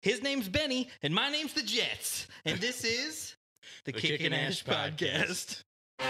His name's Benny, and my name's the Jets. And this is the Kickin' Ash Podcast.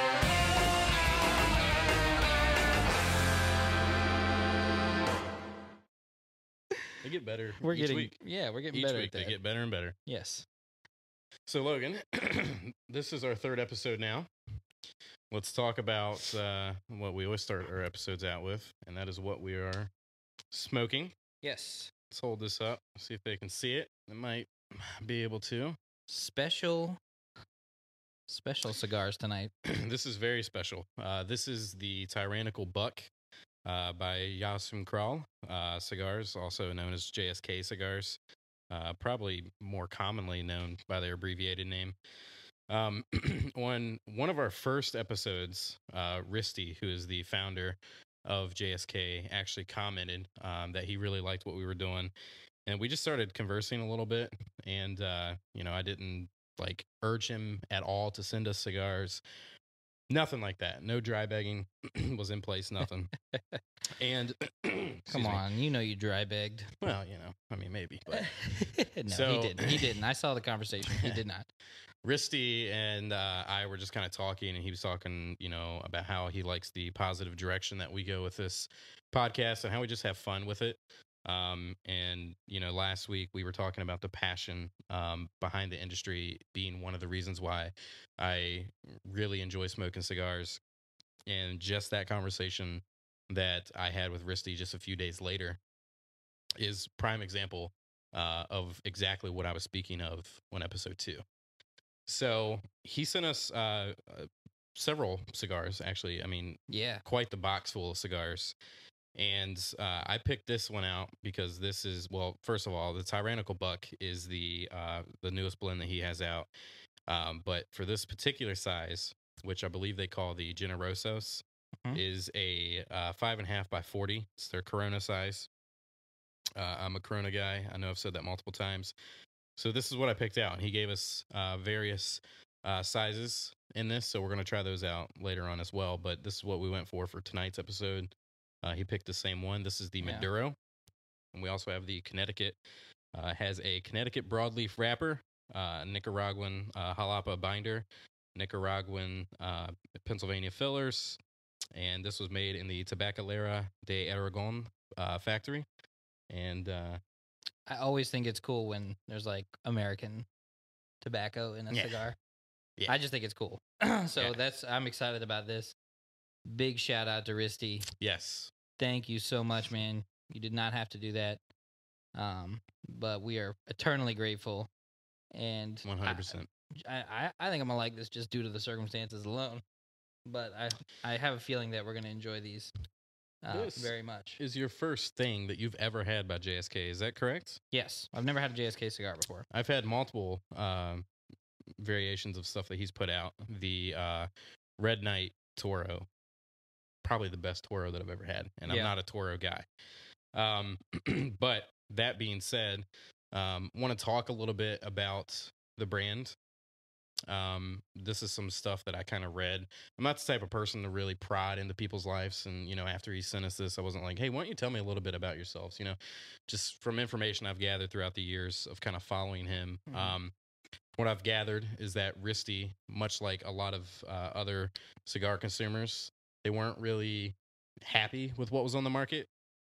They get better We're each getting week. Yeah, we're getting Each better week at that. they get better and better. Yes. So Logan, this is our third episode now. Let's talk about what we always start our episodes out with, and that is what we are smoking. Yes. Let's hold this up, see if they can see it. They might be able to. Special cigars tonight. This is very special. This is the Tyrannical Buck by Yasum Kral cigars, also known as JSK cigars. Probably more commonly known by their abbreviated name. On one of our first episodes, Risty, who is the founder of JSK, actually commented that he really liked what we were doing. And we just started conversing a little bit. And, I didn't urge him at all to send us cigars. Nothing like that. No dry bagging was in place, nothing. And Come on, you dry begged. Well, maybe. But No, So- he didn't. He didn't. I saw the conversation. He did not. Risty and I were just kind of talking, and he was talking, about how he likes the positive direction that we go with this podcast and how we just have fun with it. Last week we were talking about the passion behind the industry being one of the reasons why I really enjoy smoking cigars. And just that conversation that I had with Risty just a few days later is prime example of exactly what I was speaking of on episode 2. So he sent us several cigars, actually. I mean, Yeah. quite the box full of cigars. And I picked this one out because this is, well, first of all, the Tyrannical Buck is the newest blend that he has out. But for this particular size, which I believe they call the Generosos, is a 5.5 by 40. It's their Corona size. I'm a Corona guy. I know I've said that multiple times. So this is what I picked out. And he gave us various sizes in this. So we're going to try those out later on as well. But this is what we went for tonight's episode. He picked the same one. This is the Maduro. And we also have the Connecticut. Has a Connecticut broadleaf wrapper, Nicaraguan jalapa binder, Nicaraguan Pennsylvania fillers. And this was made in the Tabacalera de Aragon factory. And I always think it's cool when there's American tobacco in a cigar. Yeah. I just think it's cool. So I'm excited about this. Big shout out to Risty. Yes. Thank you so much, man. You did not have to do that. But we are eternally grateful. And 100%. I think I'm gonna like this just due to the circumstances alone. But I have a feeling that we're gonna enjoy these This very much. is your first thing that you've ever had by JSK. Is that correct? Yes, I've never had a JSK cigar before. I've had multiple variations of stuff that he's put out. The Red Knight Toro, probably the best Toro that I've ever had. And I'm not a Toro guy. But that being said, want to talk a little bit about the brand. This is some stuff that I kind of read. I'm not the type of person to really prod into people's lives. And, after he sent us this, I wasn't like, hey, why don't you tell me a little bit about yourselves? Just from information I've gathered throughout the years of kind of following him. What I've gathered is that Risty, much like a lot of other cigar consumers, they weren't really happy with what was on the market.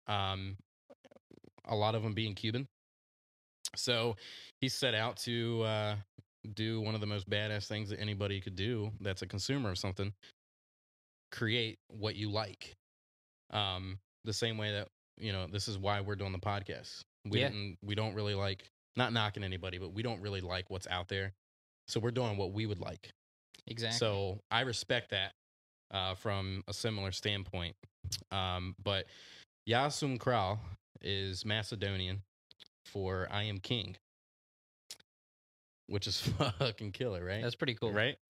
A lot of them being Cuban. So he set out to do one of the most badass things that anybody could do that's a consumer of something. Create what you like. The same way that, this is why we're doing the podcast. We don't really like, not knocking anybody, but we don't really like what's out there. So we're doing what we would like. Exactly. So I respect that from a similar standpoint. But Yasum Kral is Macedonian for I am king, which is fucking killer, right? That's pretty cool. Right?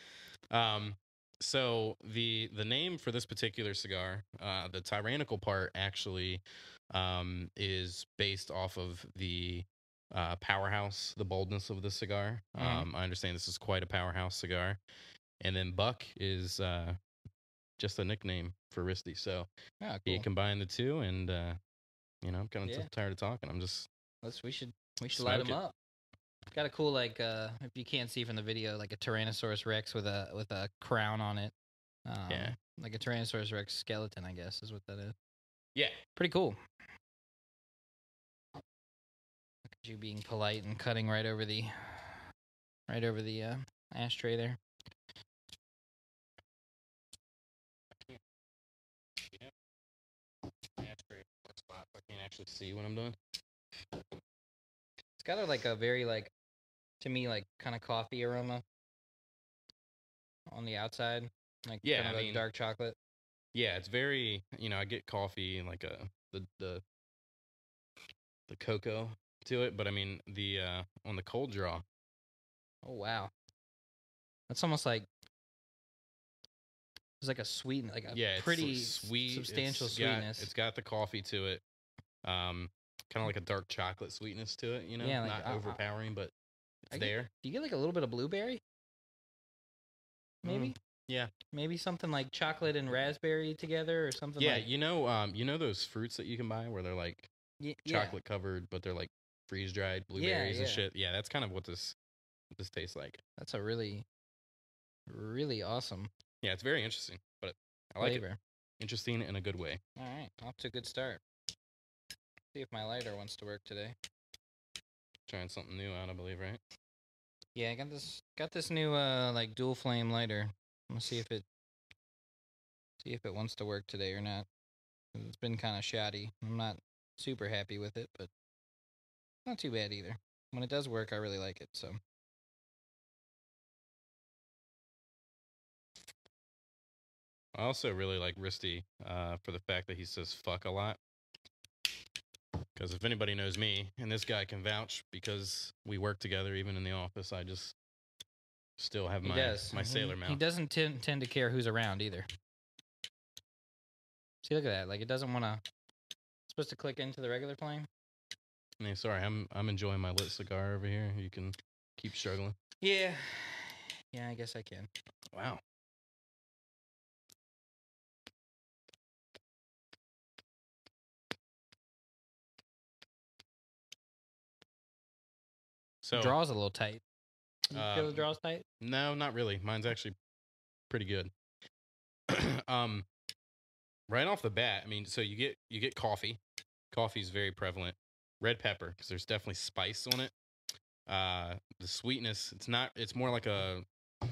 So the name for this particular cigar, the tyrannical part actually is based off of the powerhouse, the boldness of the cigar. I understand this is quite a powerhouse cigar. And then Buck is just a nickname for Risty. So he combined the two, and I'm kind of tired of talking. I'm just we should light them up. Got a cool if you can't see from the video, like a Tyrannosaurus Rex with a crown on it. Yeah. Like a Tyrannosaurus Rex skeleton, I guess is what that is. Yeah. Pretty cool. Look at you being polite and cutting right over the ashtray there. Ashtray spot. I can't actually see what I'm doing. It's got a very to me kind of coffee aroma on the outside, Yeah, kind of dark chocolate. Yeah, it's very, I get coffee and like the cocoa to it, but I mean the on the cold draw. Oh wow, that's almost like it's like a sweet, pretty sweet, substantial sweetness. It's got the coffee to it, kind of like a dark chocolate sweetness to it. Yeah, not overpowering, but it's there. Do you get like a little bit of blueberry? Maybe. Yeah. Maybe something like chocolate and raspberry together, or something. Yeah, those fruits that you can buy where they're like chocolate covered, but they're like freeze dried blueberries and shit. Yeah, that's kind of what this tastes like. That's a really, really awesome. Yeah, it's very interesting, but I like it. Interesting in a good way. All right, off to a good start. See if my lighter wants to work today. Trying something new out, I believe, right? Yeah, I got this new dual flame lighter. I'm gonna see if it wants to work today or not. It's been kind of shoddy. I'm not super happy with it, but not too bad either. When it does work, I really like it. So. I also really like Risty for the fact that he says fuck a lot. Because if anybody knows me, and this guy can vouch because we work together even in the office, I just still have my sailor mouth. He doesn't tend to care who's around either. See, look at that. Like, it doesn't want to... It's supposed to click into the regular flame. Yeah, sorry, I'm enjoying my lit cigar over here. You can keep struggling. Yeah. Yeah, I guess I can. Wow. So the draw's a little tight. You feel the draw's tight? No, not really. Mine's actually pretty good. Right off the bat, I mean, so you get coffee. Coffee is very prevalent. Red pepper, because there's definitely spice on it. The sweetness, it's more like a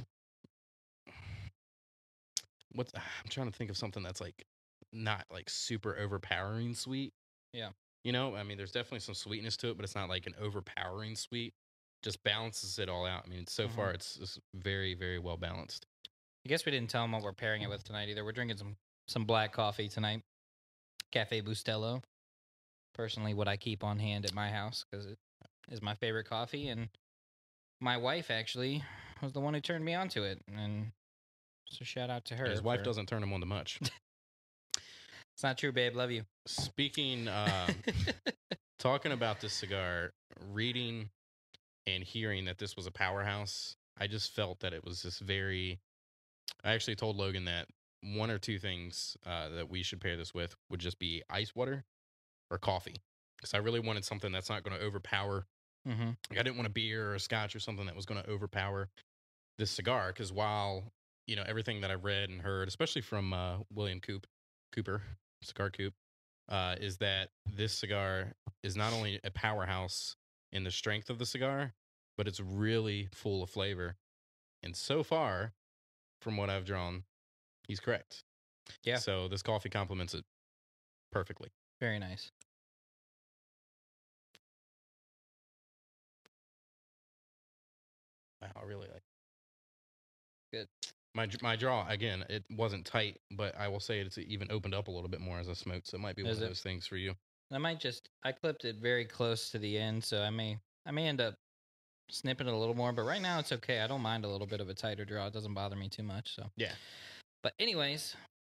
I'm trying to think of something that's like not like super overpowering sweet. Yeah. I mean, there's definitely some sweetness to it, but it's not like an overpowering sweet. Just balances it all out. I mean, so far it's very, very well balanced. I guess we didn't tell them what we're pairing it with tonight either. We're drinking some black coffee tonight. Cafe Bustelo. Personally, what I keep on hand at my house because it is my favorite coffee, and my wife actually was the one who turned me onto it, and so shout out to her. His wife doesn't turn him on to much. It's not true, babe. Love you. Speaking, talking about this cigar, reading and hearing that this was a powerhouse, I just felt that it was this very... I actually told Logan that one or two things that we should pair this with would just be ice water or coffee. Because I really wanted something that's not going to overpower. Mm-hmm. Like I didn't want a beer or a scotch or something that was going to overpower this cigar. Because while, everything that I read and heard, especially from William Cooper, Cigar Coop, is that this cigar is not only a powerhouse in the strength of the cigar, but it's really full of flavor. And so far, from what I've drawn, he's correct. Yeah. So this coffee complements it perfectly. Very nice. Wow, I really like it. Good. My draw, again, it wasn't tight, but I will say it's even opened up a little bit more as I smoked, so it might be one of those things for you. I clipped it very close to the end, so I may end up snipping it a little more, but right now it's okay. I don't mind a little bit of a tighter draw. It doesn't bother me too much, so. Yeah. But anyways,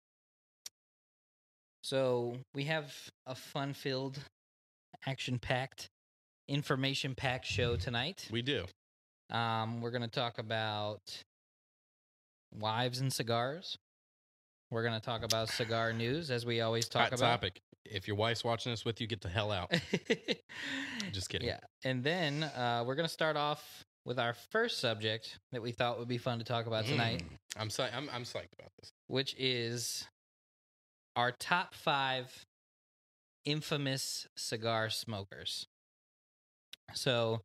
so we have a fun-filled, action-packed, information-packed show tonight. We do. We're going to talk about wives and cigars. We're going to talk about cigar news, as we always talk Hot about. topic. If your wife's watching this with you, get the hell out. Just kidding. Yeah. And then we're going to start off with our first subject that we thought would be fun to talk about tonight, I'm psyched about this. which is our top 5 infamous cigar smokers. So,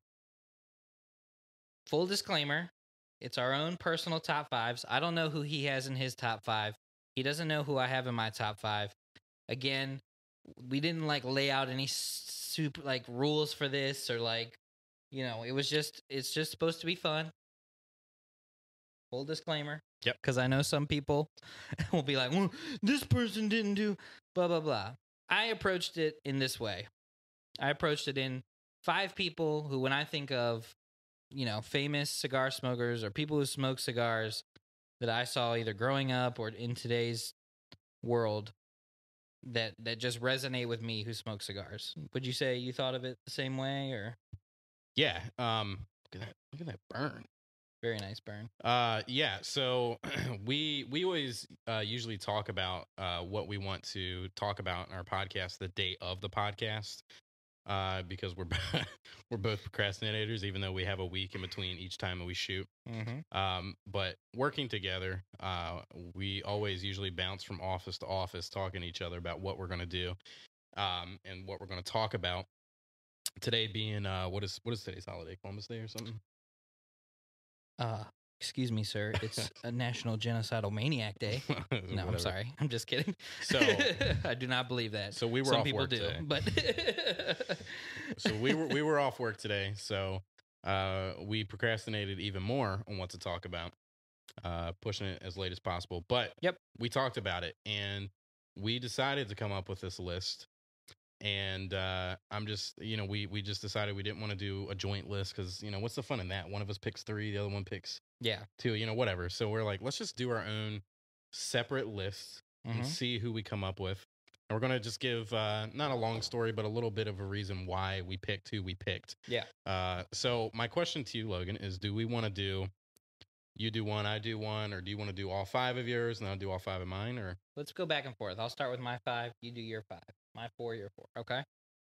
full disclaimer, it's our own personal top 5s. I don't know who he has in his top 5. He doesn't know who I have in my top 5. Again, we didn't like lay out any super like rules for this or like, you know, it's just supposed to be fun. Full disclaimer. Yep. Because I know some people will be like, well, this person didn't do blah, blah, blah. I approached it in this way. I approached it in 5 people who, when I think of, you know, famous cigar smokers or people who smoke cigars that I saw either growing up or in today's world that just resonate with me who smoke cigars. Would you say you thought of it the same way, or? Yeah. Look at that burn. Very nice burn. Yeah. So we always usually talk about what we want to talk about in our podcast the day of the podcast, because we're both procrastinators, even though we have a week in between each time we shoot. Mm-hmm. But working together, we always usually bounce from office to office, talking to each other about what we're going to do, and what we're going to talk about. Today being what is today's holiday? Columbus Day or something? Excuse me, sir. It's a National Genocidal Maniac Day. No, Whatever. I'm sorry. I'm just kidding. So I do not believe that. So we were Some off people work do, today. but So we were off work today. So we procrastinated even more on what to talk about, pushing it as late as possible. But Yep. we talked about it, and we decided to come up with this list. And I'm just, you know, we just decided we didn't want to do a joint list because, you know, what's the fun in that? One of us picks 3, the other one picks yeah. 2, you know, whatever. So we're like, let's just do our own separate lists and Mhm. see who we come up with. And we're going to just give not a long story, but a little bit of a reason why we picked who we picked. Yeah. So my question to you, Logan, is do we want to do, you do one, I do one, or do you want to do all 5 of yours and I'll do all 5 of mine? Or Let's go back and forth. I'll start with my 5. You do your 5. My 4, your 4. Okay.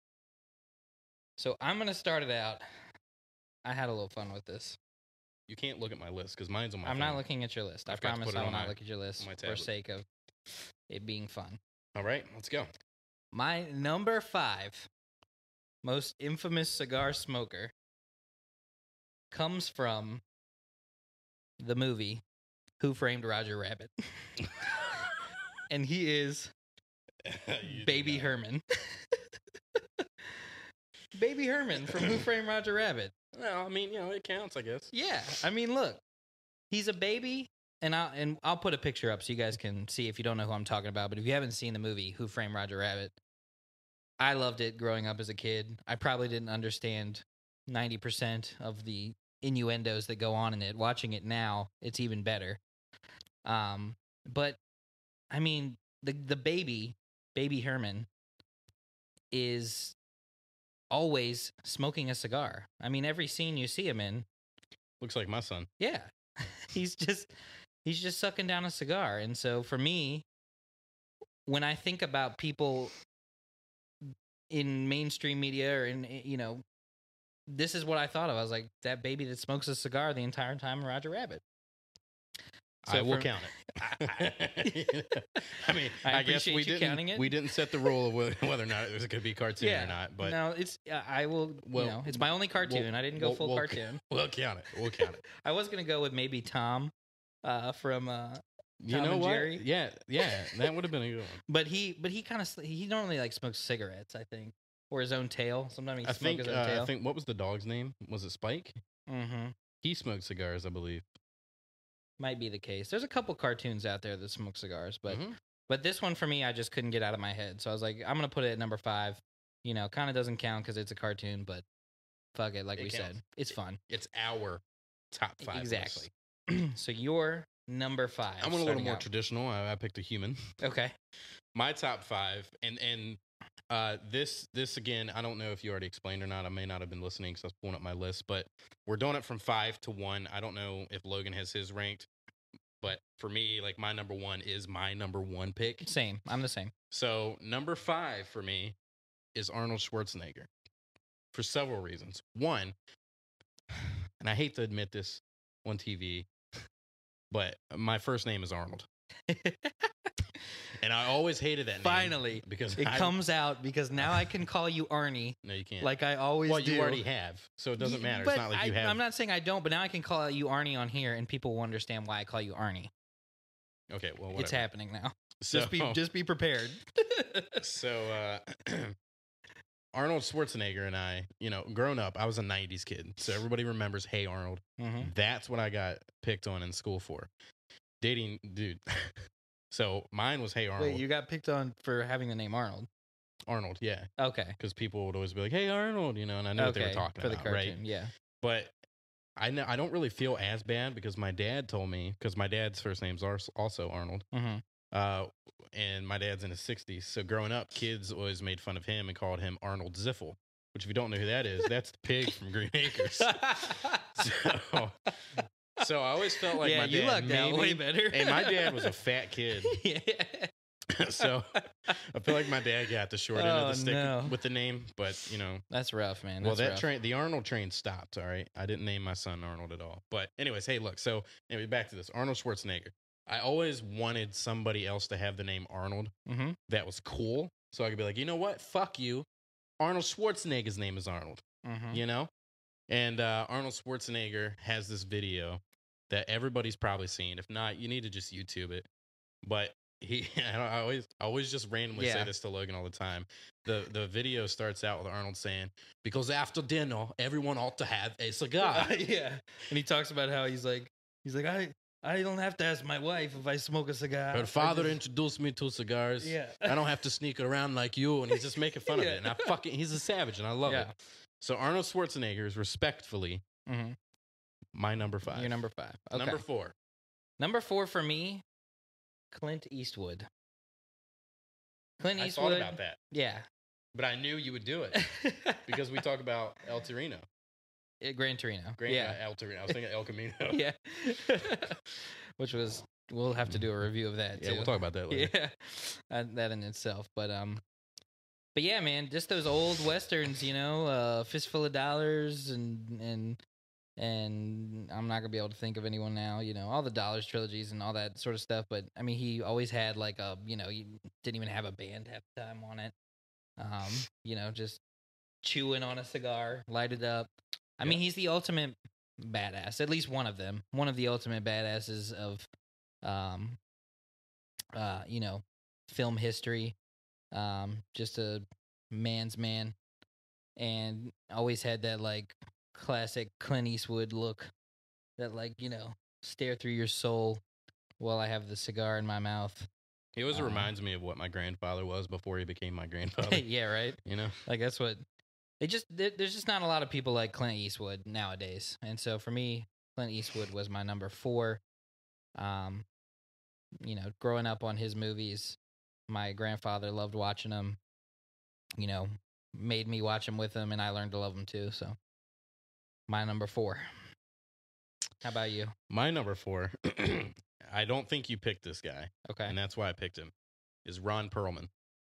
So I'm going to start it out. I had a little fun with this. you can't look at my list because mine's on my I'm phone. not looking at your list. I I forgot to promise put it I will on not my- look at your list on my for tablet. sake of it being fun. All right, let's go. My number 5 most infamous cigar smoker comes from the movie Who Framed Roger Rabbit. And he is You Baby did not. Herman. Baby Herman from Who Framed Roger Rabbit. Well, I mean, you know, it counts, I guess. Yeah, I mean, look, he's a baby, and I'll put a picture up so you guys can see if you don't know who I'm talking about. But if you haven't seen the movie Who Framed Roger Rabbit, I loved it growing up as a kid. I probably didn't understand 90% of the innuendos that go on in it. Watching it now, it's even better. But I mean, the baby Herman is always smoking a cigar. I mean, every scene you see him in, Looks like my son. yeah, he's just sucking down a cigar. And so for me, when I think about people in mainstream media or in, you know, this is what I thought of. I was like, that baby that smokes a cigar the entire time, Roger Rabbit. So I will for- count it. I mean, I I guess appreciate we you didn't. could it. We didn't set the rule of whether or not it was going to be a cartoon or not. But no, it's I will. Well, you know, it's my only cartoon. I didn't go full cartoon. We'll count it. We'll count it. I was gonna go with maybe Tom, from You Tom know and what? Jerry. Yeah, that would have been a good one. But he kind of he normally like smokes cigarettes, I think, or his own tail. Sometimes he I smokes think. his own tail. I think. What was the dog's name? Was it Spike? Mm-hmm. He smoked cigars, I believe. Might be the case. There's a couple cartoons out there that smoke cigars, but Mhm. but this one for me, I just couldn't get out of my head. So I was like, I'm gonna put it at number 5. You know, kind of doesn't count because it's a cartoon, but fuck it, like It we counts. said, it's fun. It's our top 5. Exactly. list. So your number 5. I went a little starting more out. traditional. I picked a human. Okay. My top 5, and this again, I don't know if you already explained or not. I may not have been listening because I was pulling up my list, but we're doing it from 5 to 1. I don't know if Logan has his ranked. But for me, like my number one is my number one pick. Same. I'm the same. So number 5 for me is Arnold Schwarzenegger for several reasons. One, and I hate to admit this on TV, but my first name is Arnold. And I always hated that name. Finally, because it comes out because now I can call you Arnie. No, you can't. Like I always do. Well, you already have, so it doesn't matter. It's not like you have. I'm not saying I don't, but now I can call you Arnie on here, and people will understand why I call you Arnie. Okay, well, whatever. It's happening now. So, Just be prepared. So, Arnold Schwarzenegger and I, growing up, I was a 90s kid. So everybody remembers Hey Arnold. Mm-hmm. That's what I got picked on in school for. Dating, dude. So mine was Hey Arnold. Wait, you got picked on for having the name Arnold? Arnold, yeah. Okay. Because people would always be like, Hey Arnold, and I knew what they were talking for the about, cartoon, right? yeah. But I don't really feel as bad because my dad told me, because my dad's first name's also Arnold. Mm-hmm. And my dad's in his 60s. So growing up, kids always made fun of him and called him Arnold Ziffel, which if you don't know who that is, that's the pig from Green Acres. So I always felt like my dad, you lucked out way better. And my dad was a fat kid. Yeah. So I feel like my dad got the short end of the stick with the name, but that's rough, man. Well, that train, the Arnold train stopped. All right, I didn't name my son Arnold at all. But anyways, hey, look. So anyway, back to this Arnold Schwarzenegger. I always wanted somebody else to have the name Arnold. Mm-hmm. That was cool, so I could be like, you know what? Fuck you. Arnold Schwarzenegger's name is Arnold. Mm-hmm. And Arnold Schwarzenegger has this video that everybody's probably seen. If not, you need to just YouTube it. But I always just randomly say this to Logan all the time. The video starts out with Arnold saying, "Because after dinner, everyone ought to have a cigar." Yeah, and he talks about how he's like, I don't have to ask my wife if I smoke a cigar. Her father introduced me to cigars. Yeah, I don't have to sneak around like you, and he's just making fun of it. And he's a savage, and I love it. So Arnold Schwarzenegger is respectfully my number 5. Your number 5. Okay. Number 4. Number 4 for me, Clint Eastwood. Clint Eastwood. I thought about that. Yeah. But I knew you would do it because we talk about El Torino. Gran Torino. El Torino. I was thinking El Camino. Yeah. We'll have to do a review of that too. Yeah, we'll talk about that later. Yeah. That in itself. But yeah, man, just those old westerns, Fistful of Dollars and I'm not gonna be able to think of anyone now, all the Dollars trilogies and all that sort of stuff. But I mean, he always had like he didn't even have a band half the time on it. Just chewing on a cigar, light it up. I mean, he's the ultimate badass. At least one of them. One of the ultimate badasses of, film history. Just a man's man, and always had that like classic Clint Eastwood look, that stare through your soul while I have the cigar in my mouth. He always reminds me of what my grandfather was before he became my grandfather. Yeah, right. Like that's what there's just not a lot of people like Clint Eastwood nowadays, and so for me, Clint Eastwood was my number 4. Growing up on his movies, my grandfather loved watching them. Made me watch them with him, and I learned to love them too. So, my number 4. How about you? My number 4. I don't think you picked this guy. Okay. And that's why I picked him. Is Ron Perlman.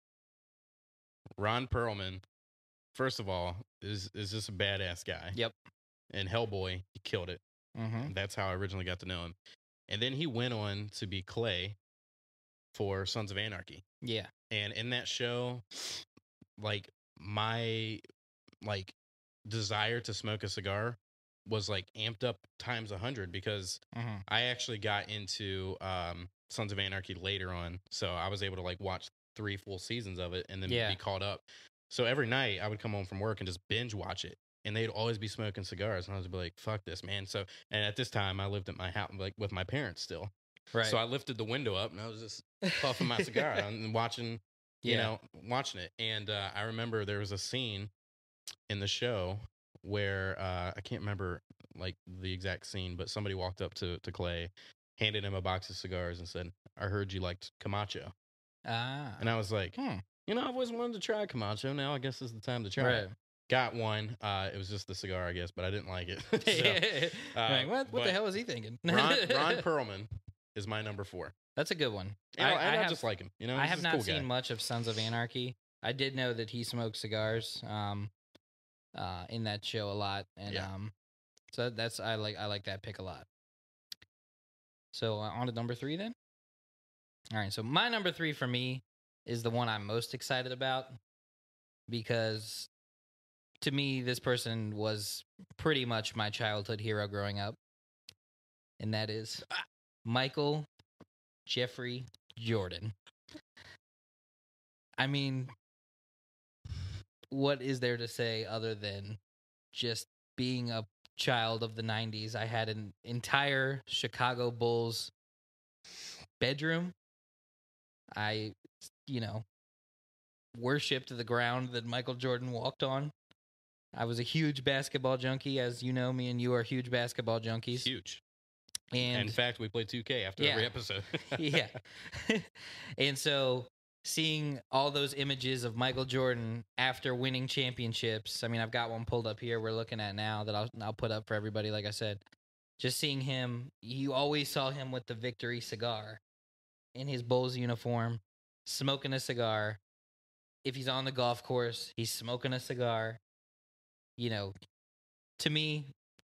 Ron Perlman, first of all, is just a badass guy. Yep. And Hellboy, he killed it. Mm-hmm. That's how I originally got to know him. And then he went on to be Clay for Sons of Anarchy. Yeah. And in that show, like my desire to smoke a cigar was like amped up times 100 because I actually got into Sons of Anarchy later on. So I was able to like watch 3 full seasons of it and then be caught up. So every night I would come home from work and just binge watch it. And they'd always be smoking cigars. And I was like, fuck this, man. So, and at this time I lived at my house, like with my parents still. Right. So I lifted the window up and I was just puffing my cigar and watching, watching it. And I remember there was a scene in the show where I can't remember like the exact scene, but somebody walked up to Clay, handed him a box of cigars and said, "I heard you liked Camacho." And I was like, I've always wanted to try Camacho. Now I guess is the time to try it. Got one. It was just the cigar, I guess, but I didn't like it. So, what the hell was he thinking? Ron Perlman is my number 4. That's a good one. And I have, just like him. You know, I he's have just a not cool seen guy. much of Sons of Anarchy. I did know that he smoked cigars in that show a lot, and Yeah. so that's I like that pick a lot. So on to number 3 then. All right, so my number 3 for me is the one I'm most excited about because to me this person was pretty much my childhood hero growing up, and that is Michael Jeffrey Jordan. I mean, what is there to say other than just being a child of the 90s? I had an entire Chicago Bulls bedroom. I, worshipped the ground that Michael Jordan walked on. I was a huge basketball junkie. As you know, me and you are huge basketball junkies. Huge. And in fact, we play 2K after every episode. Yeah. And so seeing all those images of Michael Jordan after winning championships, I mean, I've got one pulled up here we're looking at now that I'll put up for everybody, like I said. Just seeing him, you always saw him with the victory cigar in his Bulls uniform, smoking a cigar. If he's on the golf course, he's smoking a cigar. To me,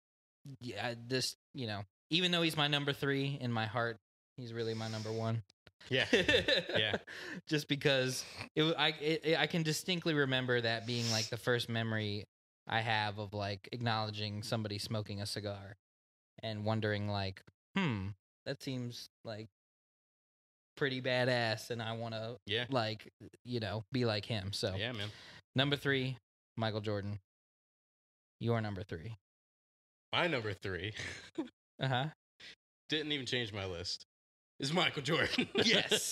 even though he's my number 3 in my heart, he's really my number 1. Yeah. Yeah. Just because I can distinctly remember that being like the first memory I have of like acknowledging somebody smoking a cigar and wondering like, that seems like pretty badass, and I want to be like him. So yeah, man. Number 3, Michael Jordan. Your number 3. My number 3. Didn't even change my list. Is Michael Jordan. Yes.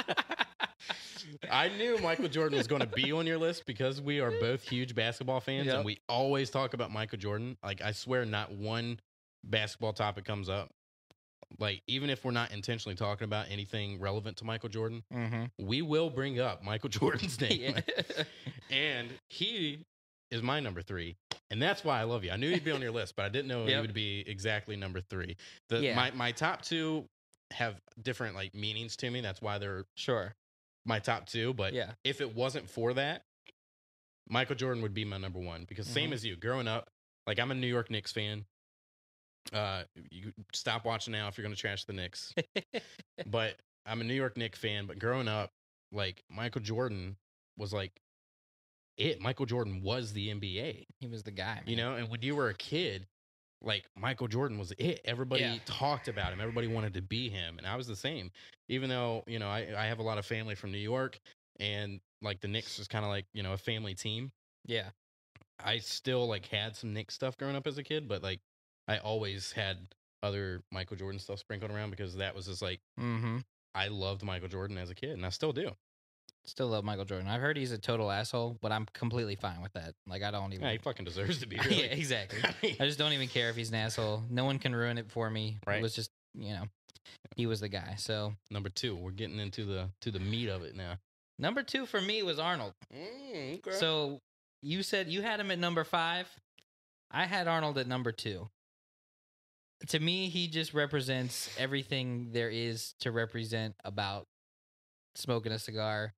I knew Michael Jordan was going to be on your list because we are both huge basketball fans, and we always talk about Michael Jordan. Like, I swear not one basketball topic comes up. Like, even if we're not intentionally talking about anything relevant to Michael Jordan, we will bring up Michael Jordan's name. And he is my number 3. And that's why I love you. I knew he'd be on your list, but I didn't know he would be exactly number 3. My top 2 have different like meanings to me. That's why they're my top 2. But if it wasn't for that, Michael Jordan would be my number 1. Because same as you, growing up, like I'm a New York Knicks fan. You stop watching now if you're going to trash the Knicks. But I'm a New York Knicks fan. But growing up, like Michael Jordan was like it. Michael Jordan was the NBA. He was the guy, man. And when you were a kid, like Michael Jordan was it. Everybody talked about him. Everybody wanted to be him. And I was the same. Even though, I have a lot of family from New York, and like the Knicks was kind of like, a family team. Yeah. I still like had some Knicks stuff growing up as a kid, but like I always had other Michael Jordan stuff sprinkled around because that was just like, I loved Michael Jordan as a kid, and I still do. Still love Michael Jordan. I've heard he's a total asshole, but I'm completely fine with that. Like, I don't even... Yeah, he fucking deserves to be, really. Yeah, exactly. I just don't even care if he's an asshole. No one can ruin it for me. Right. It was just, he was the guy, so... Number 2, we're getting into the meat of it now. Number 2 for me was Arnold. Okay. So, you said you had him at number 5. I had Arnold at number 2. To me, he just represents everything there is to represent about smoking a cigar.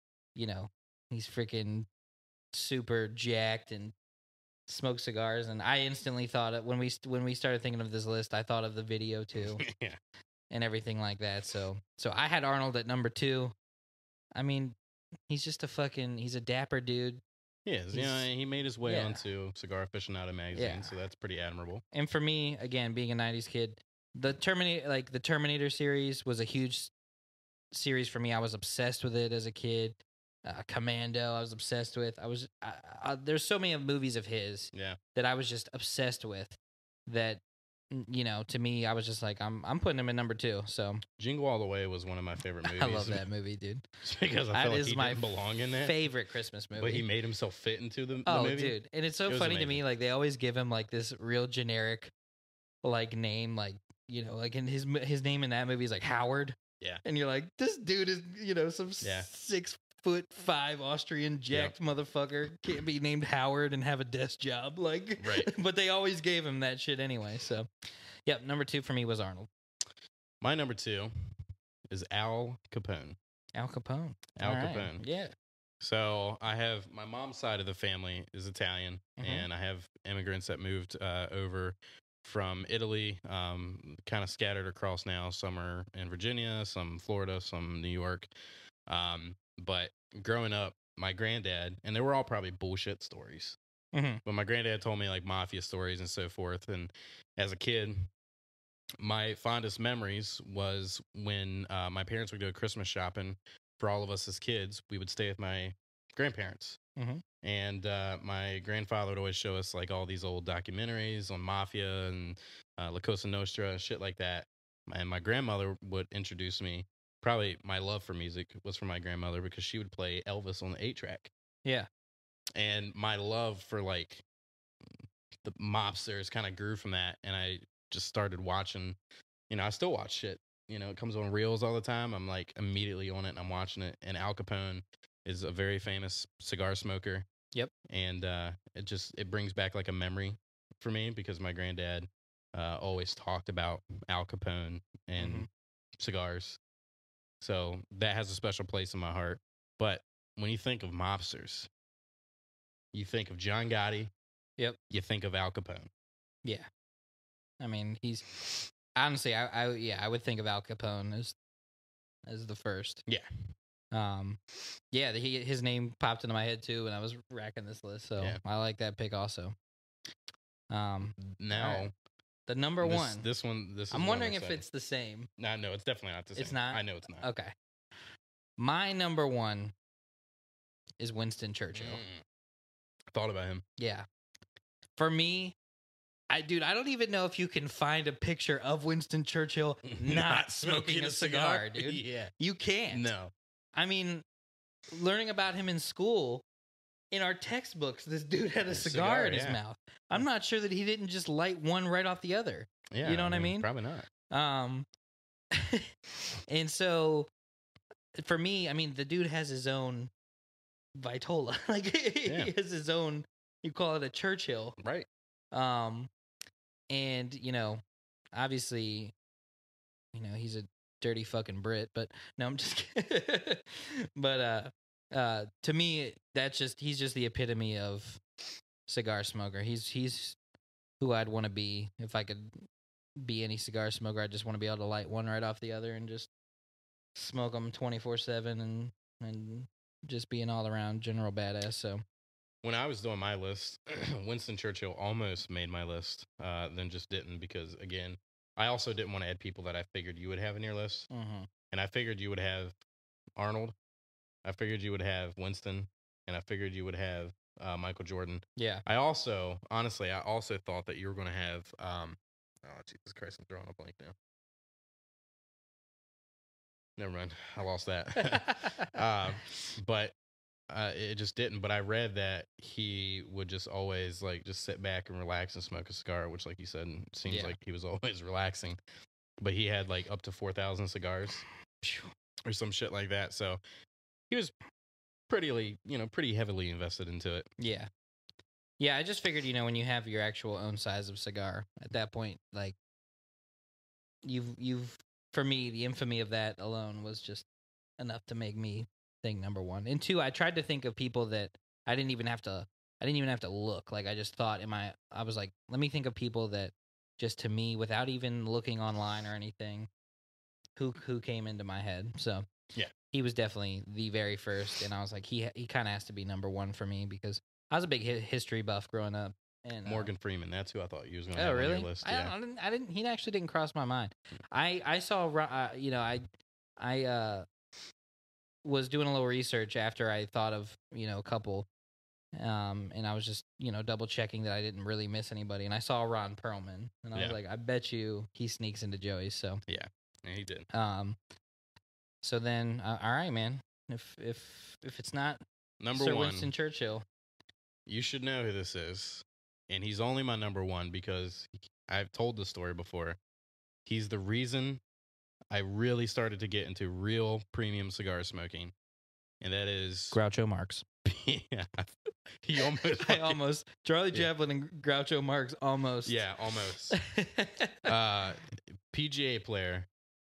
He's freaking super jacked and smokes cigars, and I instantly thought of when we started thinking of this list, I thought of the video too, and everything like that. So I had Arnold at number 2. I mean, he's just he's a dapper dude. He is. He made his way onto Cigar Aficionado magazine, so that's pretty admirable. And for me, again, being a '90s kid, the Terminator series was a huge series for me. I was obsessed with it as a kid. Commando, I was obsessed with. There's so many movies of his that I was just obsessed with. That to me, I was just like, I'm putting him in number 2. So Jingle All the Way was one of my favorite movies. I love that movie, dude. Because I feel like he didn't belong in that. Favorite Christmas movie. But he made himself fit into the movie. Oh, dude, and it's so funny to me. Like they always give him like this real generic, like name, like like in his name in that movie is like Howard. Yeah, and you're like, this dude is some 6'5" Austrian jacked motherfucker, can't be named Howard and have a desk job, like. Right. But they always gave him that shit anyway. So, number 2 for me was Arnold. My number 2 is Al Capone. Al Capone. Al All right. Capone. Yeah. So I have my mom's side of the family is Italian, and I have immigrants that moved over from Italy, kind of scattered across now. Some are in Virginia, some Florida, some New York. But growing up, my granddad, and they were all probably bullshit stories, but my granddad told me like mafia stories and so forth. And as a kid, my fondest memories was when my parents would go Christmas shopping for all of us as kids. We would stay with my grandparents. And my grandfather would always show us like all these old documentaries on mafia and La Cosa Nostra, shit like that. And my grandmother would introduce me. Probably my love for music was from my grandmother because she would play Elvis on the 8-track. Yeah. And my love for like the mobsters kind of grew from that. And I just started watching, I still watch shit. It comes on Reels all the time. I'm like immediately on it and I'm watching it. And Al Capone is a very famous cigar smoker. Yep. And it brings back like a memory for me because my granddad always talked about Al Capone and cigars. So that has a special place in my heart. But when you think of mobsters, you think of John Gotti. Yep. You think of Al Capone. Yeah. I mean, he's honestly, I would think of Al Capone as the first. Yeah. His name popped into my head too when I was racking this list, so yeah. I like that pick also. Now right. The number one. This one. I'm wondering if it's the same. No, it's definitely not the same. It's not. I know it's not. Okay. My number one is Winston Churchill. Thought about him. Yeah. For me, I don't even know if you can find a picture of Winston Churchill not smoking a cigar, dude. Yeah. You can't. No. I mean, learning about him in school, in our textbooks, this dude had a cigar in his mouth. I'm not sure that he didn't just light one right off the other. Yeah. You know what I mean? Probably not. And so for me, I mean, the dude has his own Vitola. Like he has his own, you call it a Churchill. Right. And, obviously, he's a dirty fucking Brit, but no, I'm just kidding. But to me, he's just the epitome of cigar smoker. He's who I'd want to be if I could be any cigar smoker. I just want to be able to light one right off the other and just smoke them 24/7 and just be an all around general badass. So when I was doing my list, Winston Churchill almost made my list, then just didn't because again, I also didn't want to add people that I figured you would have in your list, and I figured you would have Arnold, I figured you would have Winston, and I figured you would have Michael Jordan. Yeah. I also thought that you were going to have. Oh Jesus Christ! I'm drawing a blank now. Never mind. I lost that. But it just didn't. But I read that he would just always like just sit back and relax and smoke a cigar, which, like you said, seems like he was always relaxing. But he had like up to 4,000 cigars or some shit like that. So he was pretty heavily invested into it. Yeah. Yeah, I just figured, when you have your actual own size of cigar, at that point, like, you've for me, the infamy of that alone was just enough to make me think number one. And two, I tried to think of people that I didn't even have to look. Like, I just thought I was like, let me think of people that just to me, without even looking online or anything, who came into my head. So yeah, he was definitely the very first. And I was like, he kind of has to be number one for me because I was a big history buff growing up. And Morgan Freeman, that's who I thought you was going to have really? on your list. Yeah. I didn't. He actually didn't cross my mind. I saw. I was doing a little research after I thought of a couple, and I was just double checking that I didn't really miss anybody. And I saw Ron Perlman, and I was like, I bet you he sneaks into Joey's. So yeah, he did. So then, all right, man. If it's not number Sir one, Winston Churchill, you should know who this is. And he's only my number one because I've told the story before. He's the reason I really started to get into real premium cigar smoking. And that is Groucho Marx. Yeah. He almost. Charlie Chaplin and Groucho Marx almost. Yeah, almost. PGA player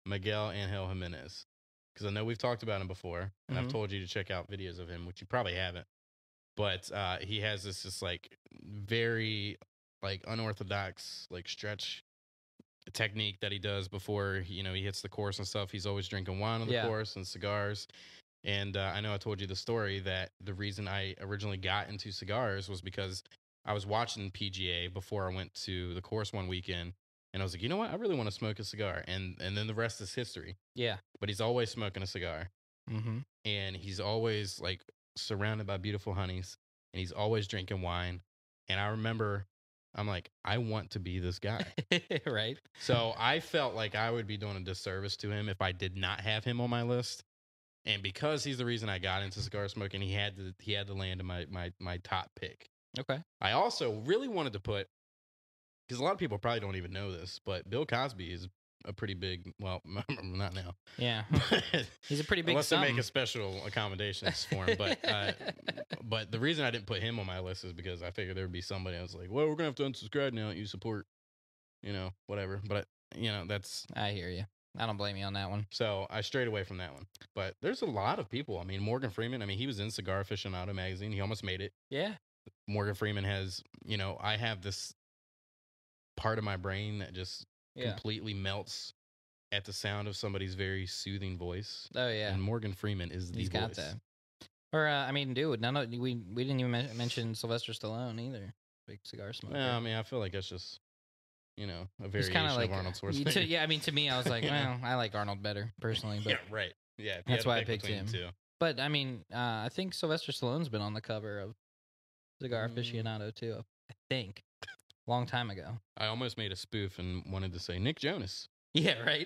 Miguel Angel Jimenez, because I know we've talked about him before, and I've Mhm. told you to check out videos of him, which you probably haven't. But he has this just like very like unorthodox like stretch technique that he does before he hits the course and stuff. He's always drinking wine on the Yeah. course and cigars. And I know I told you the story that the reason I originally got into cigars was because I was watching PGA before I went to the course one weekend, and I was like, you know what, I really want to smoke a cigar, and then the rest is history. Yeah. But he's always smoking a cigar, Mhm. and he's always like surrounded by beautiful honeys, and he's always drinking wine. And I remember, I'm like, I want to be this guy. Right. So I felt like I would be doing a disservice to him if I did not have him on my list. And because he's the reason I got into cigar smoking, he had to land in my top pick. Okay. I also really wanted to put, because a lot of people probably don't even know this, but Bill Cosby is a pretty big, well, not now, Yeah. but He's a pretty big unless they make something. a special accommodations for him. But the reason I didn't put him on my list is because I figured there would be somebody else like, well, we're gonna have to unsubscribe now that you support, whatever. But that's I hear you. I don't blame you on that one. so I strayed away from that one. But there's a lot of people. I mean, Morgan Freeman. I mean, he was in Cigar Aficionado magazine. He almost made it. Yeah. Morgan Freeman has, I have this part of my brain that just Yeah. completely melts at the sound of somebody's very soothing voice. Oh yeah. And Morgan Freeman is the He's voice. got that. Or I mean, dude, we didn't even mention Sylvester Stallone either. Big cigar smoker. Well, I mean, I feel like that's just, a He's variation kind of like of Arnold Schwarzenegger. yeah. I mean, to me, I was like, You know? well, I like Arnold better personally, but Yeah, right. Yeah, if you that's had to why I pick picked between him. the two. But I mean, I think Sylvester Stallone's been on the cover of Cigar Aficionado too. I think, long time ago. I almost made a spoof and wanted to say Nick Jonas, Yeah, right.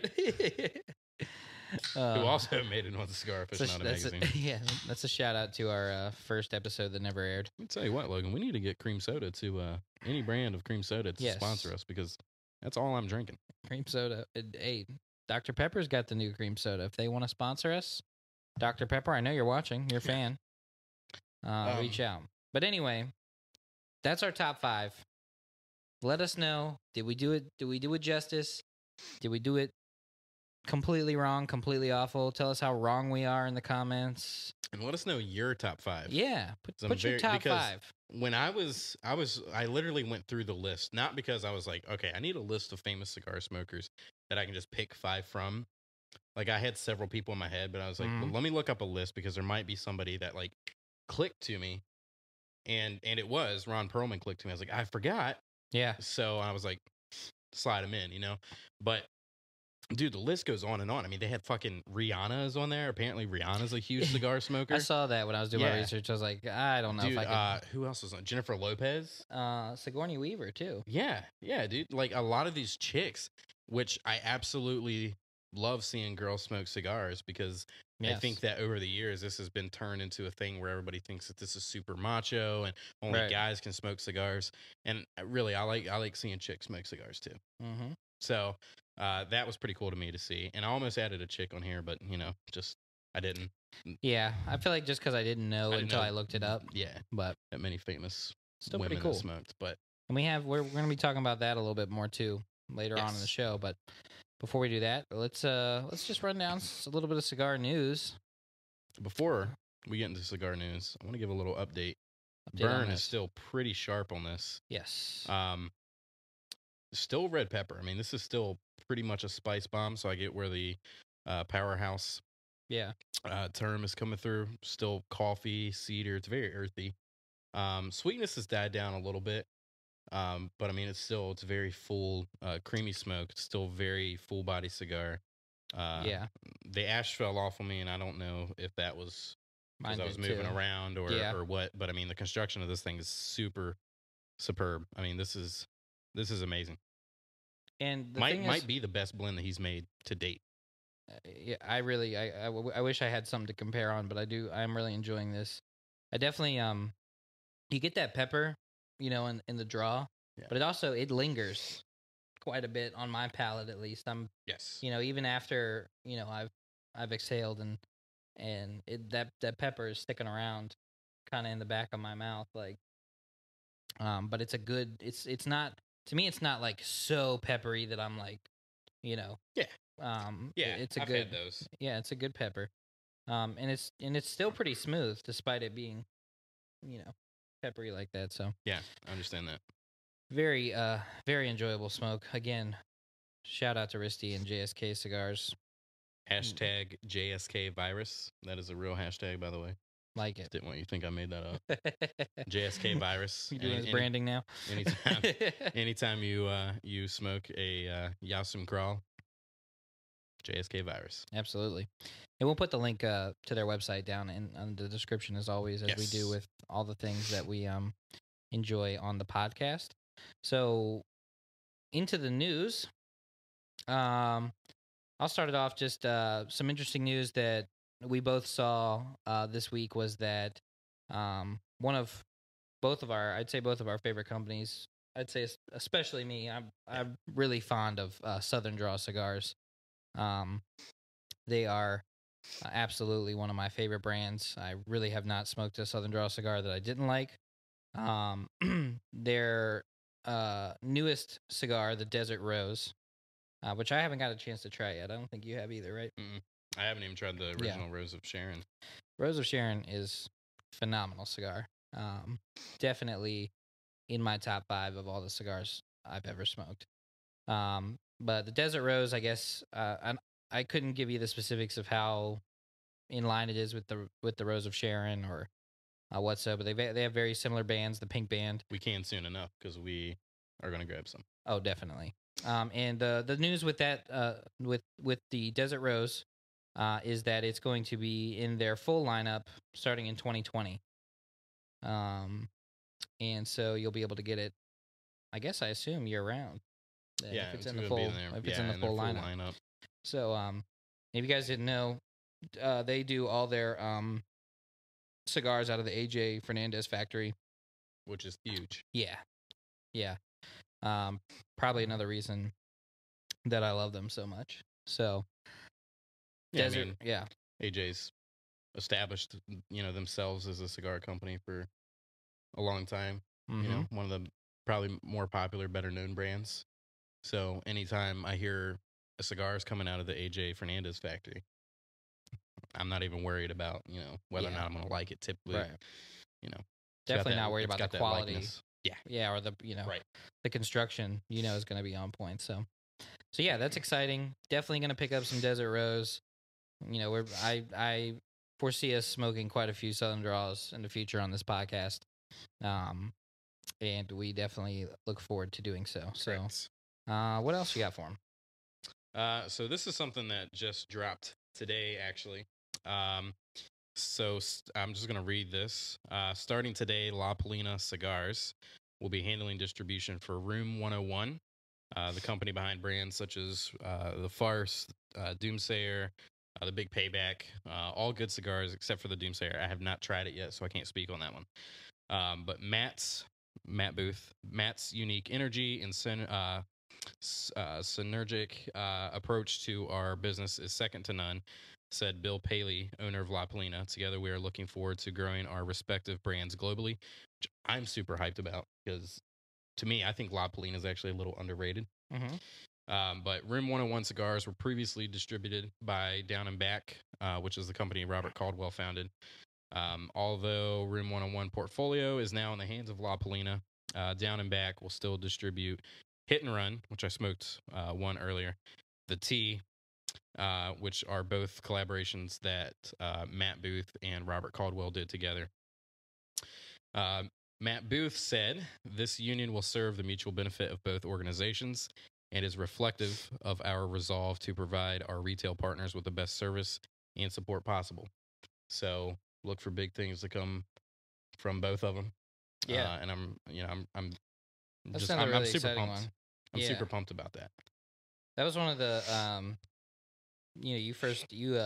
who also made it on the Cigar Aficionado magazine. Yeah, that's a shout out to our first episode that never aired. Let me tell you what, Logan, we need to get cream soda to any brand of cream soda to Yes. sponsor us, because that's all I'm drinking. Cream soda. Hey, Dr. Pepper's got the new cream soda. If they want to sponsor us, Dr. Pepper, I know you're watching. You're a fan. Reach out. But anyway, that's our top 5. Let us know. Did we do it? Did we do it justice? Did we do it completely wrong, completely awful? Tell us how wrong we are in the comments. And let us know your top 5. Yeah, I'm put your very- top because 5. When I literally went through the list, not because I was like, okay, I need a list of famous cigar smokers that I can just pick 5 from. Like, I had several people in my head, but I was like, well, let me look up a list, because there might be somebody that like clicked to me, and it was Ron Perlman clicked to me. I was like, I forgot. Yeah. So I was like, slide him in, But dude, the list goes on and on. I mean, they had fucking Rihanna is on there. Apparently, Rihanna's a huge cigar smoker. I saw that when I was doing my Yeah. research. I was like, I don't know Dude, if I who else was on? Jennifer Lopez. could. Sigourney Weaver too. Yeah, dude. Like, a lot of these chicks, which I absolutely love seeing girls smoke cigars, because I Yes. think that over the years this has been turned into a thing where everybody thinks that this is super macho and only Right. guys can smoke cigars. And really, I like seeing chicks smoke cigars too. Mm-hmm. So that was pretty cool to me to see. And I almost added a chick on here, but just I didn't. Yeah, I feel like just because I didn't know until I looked it up, Yeah, but that many famous still women pretty cool. that smoked. But And we're going to be talking about that a little bit more too later on in the Yes. show. But before we do that, let's just run down a little bit of cigar news. before we get into cigar news, I want to give a little update. Update on Burn is this. still pretty sharp on this. Yes. Still red pepper. I mean, this is still pretty much a spice bomb. So I get where the powerhouse Yeah. term is coming through. Still coffee, cedar. It's very earthy. Sweetness has died down a little bit. But I mean, it's very full, creamy smoke. It's still very full body cigar. Yeah. The ash fell off on me, and I don't know if that was because Mine I was did, moving too. around or what. But I mean, the construction of this thing is super superb. I mean, this is amazing. And the thing Might is, be the best blend that he's made to date. yeah, I wish I had something to compare on, but I'm really enjoying this. I definitely you get that pepper, in the draw, Yeah. but it lingers quite a bit on my palate, at least. I'm Yes. even after I've exhaled and that pepper is sticking around kind of in the back of my mouth, like but it's not, to me, it's not like so peppery that I'm like Yeah. It's a I've good, had those. yeah, it's a good pepper. And it's still pretty smooth despite it being, you know, peppery like that. So Yeah, I understand that. very enjoyable smoke. Again, shout out to Risty and JSK cigars. Hashtag JSK virus. That is a real hashtag, by the way. Like Just it. didn't want you to think I made that up. JSK virus. You doing his branding now? Anytime you smoke a Yasum Crawl, JSK virus. Absolutely. And we'll put the link to their website down in the description as always, as we do Yes. with all the things that we enjoy on the podcast. So into the news. I'll start it off. Just some interesting news that we both saw this week was that one of I'd say both of our favorite companies. I'd say especially me. I'm really fond of Southern Draw cigars. They are absolutely one of my favorite brands. I really have not smoked a Southern Draw cigar that I didn't like. Their newest cigar, the Desert Rose, which I haven't got a chance to try yet. I don't think you have either, right? Mm-mm. I haven't even tried the original Rose of Sharon. Rose of Sharon is phenomenal cigar. Definitely in my top 5 of all the cigars I've ever smoked. But the Desert Rose, I guess, I couldn't give you the specifics of how in line it is with the Rose of Sharon or whatsoever. They have very similar bands. The pink band. We can soon enough because we are going to grab some. Oh, definitely. And the news with that with the Desert Rose is that it's going to be in their full lineup starting in 2020. And so you'll be able to get it. I guess I assume year round. Yeah, if it's in the full lineup. So if you guys didn't know, they do all their cigars out of the AJ Fernandez factory, which is huge. Yeah. Probably another reason that I love them so much. So, Desert, AJ's established, themselves as a cigar company for a long time. Mm-hmm. One of the probably more popular, better known brands. So anytime I hear a cigar is coming out of the AJ Fernandez factory, I'm not even worried about, whether or not I'm going to like it. Typically, right. Definitely not worried about the quality. Yeah, or the right. the construction, is going to be on point. So yeah, that's exciting. Definitely going to pick up some Desert Rose. I foresee us smoking quite a few Southern Draws in the future on this podcast. And we definitely look forward to doing so. Correct. So, what else you got for him? So this is something that just dropped today, actually. So I'm just going to read this. Starting today, La Polina Cigars will be handling distribution for Room 101, the company behind brands such as The Farce, Doomsayer, The Big Payback, all good cigars except for the Doomsayer. I have not tried it yet, so I can't speak on that one. But Matt Booth, Matt's unique energy and synergic approach to our business is second to none, said Bill Paley, owner of La Polina. Together, we are looking forward to growing our respective brands globally, which I'm super hyped about because, to me, I think La Polina is actually a little underrated. Mm-hmm. But Room 101 cigars were previously distributed by Down and Back, which is the company Robert Caldwell founded. Although Room 101 portfolio is now in the hands of La Polina, Down and Back will still distribute Hit and Run, which I smoked one earlier, the Tea, which are both collaborations that Matt Booth and Robert Caldwell did together. Matt Booth said, "This union will serve the mutual benefit of both organizations and is reflective of our resolve to provide our retail partners with the best service and support possible." So look for big things to come from both of them. Yeah, and I'm That's just another really I'm super exciting pumped. one. I'm Yeah. super pumped about that. That was one of the you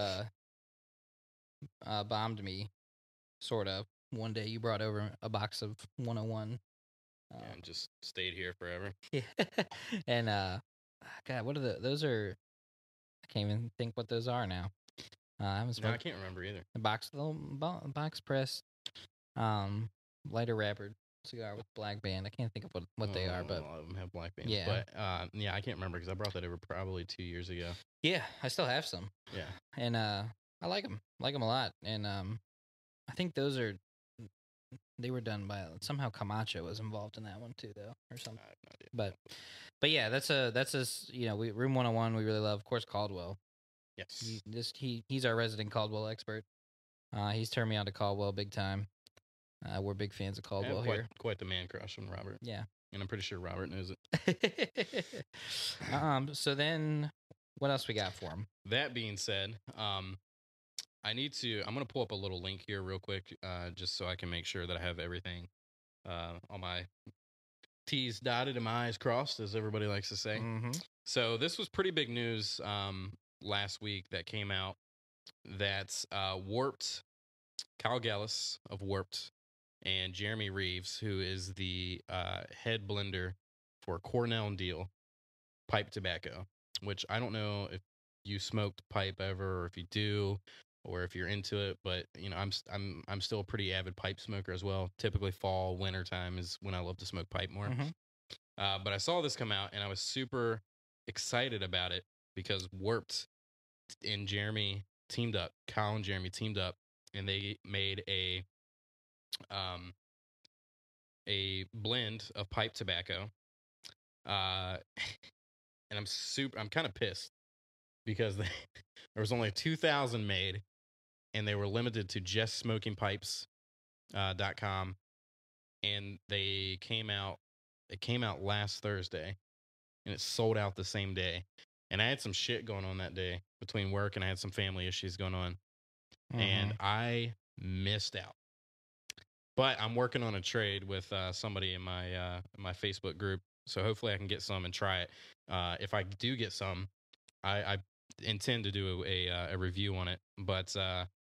bombed me, sort of. One day you brought over a box of 101. And just stayed here forever. Yeah. And God, what are those are I can't even think what those are now. I haven't No, I smoked can't remember either. the box press lighter wrapper cigar with black band. I can't think of what they are, but a lot of them have black bands. Yeah. But yeah, I can't remember because I brought that over probably 2 years ago. yeah, I still have some, Yeah. and I like them a lot. And I think they were done by somehow Camacho was involved in that one too, though, or I something. have no idea. But yeah, that's we Room 101 we really love. Of course, Caldwell. Yes. He's our resident Caldwell expert. He's turned me on to Caldwell big time. We're big fans of I Caldwell have here. quite the man crush on Robert. Yeah. And I'm pretty sure Robert knows it. So then, what else we got for him? That being said, I'm going to pull up a little link here real quick, just so I can make sure that I have everything on my T's dotted and my I's crossed, as everybody likes to say. Mm-hmm. So this was pretty big news last week that came out that Warped, Kyle Gallus of Warped, and Jeremy Reeves, who is the head blender for Cornell and Deal pipe tobacco, which I don't know if you smoked pipe ever, or if you do, or if you're into it. But I'm still a pretty avid pipe smoker as well. Typically, fall, winter time is when I love to smoke pipe more. Mm-hmm. But I saw this come out, and I was super excited about it because Warped and Jeremy teamed up. Kyle and Jeremy teamed up, and they made a blend of pipe tobacco. And I'm kind of pissed because there was only 2,000 made, and they were limited to just smokingpipes.com. And they came out. It came out last Thursday, and it sold out the same day. And I had some shit going on that day between work, and I had some family issues going on, and I missed out. But I'm working on a trade with somebody in my Facebook group, so hopefully I can get some and try it. If I do get some, I intend to do a review on it. But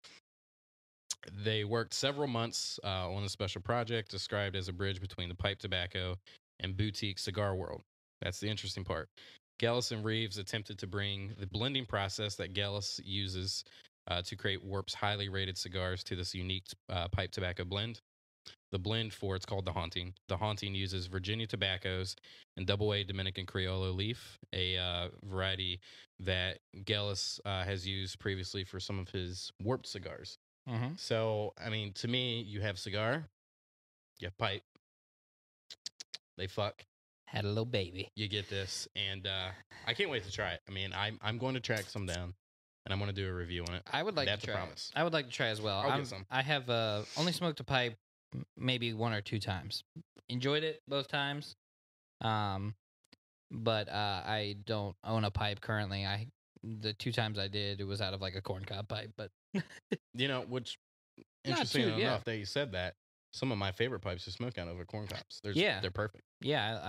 they worked several months on a special project described as a bridge between the pipe tobacco and boutique cigar world. That's the interesting part. Gallus and Reeves attempted to bring the blending process that Gallus uses to create Warp's highly rated cigars to this unique pipe tobacco blend. The blend it's called The Haunting. The Haunting uses Virginia tobaccos and Double A Dominican Criollo leaf, a variety that Gallus has used previously for some of his Warped cigars. Mm-hmm. So, I mean, to me, you have cigar, you have pipe, they fuck. Had a little baby. You get this, and I can't wait to try it. I mean, I'm going to track some down, and I'm going to do a review on it. I would like That's to try. a promise. I would like to try as well. I'll get some. I have only smoked a pipe maybe 1 or 2 times. Enjoyed it both times. But I don't own a pipe currently. The 2 times I did, it was out of like a corncob pipe. But Which interesting enough that you said that. Some of my favorite pipes to smoke out of are corn cobs. They're perfect. Yeah,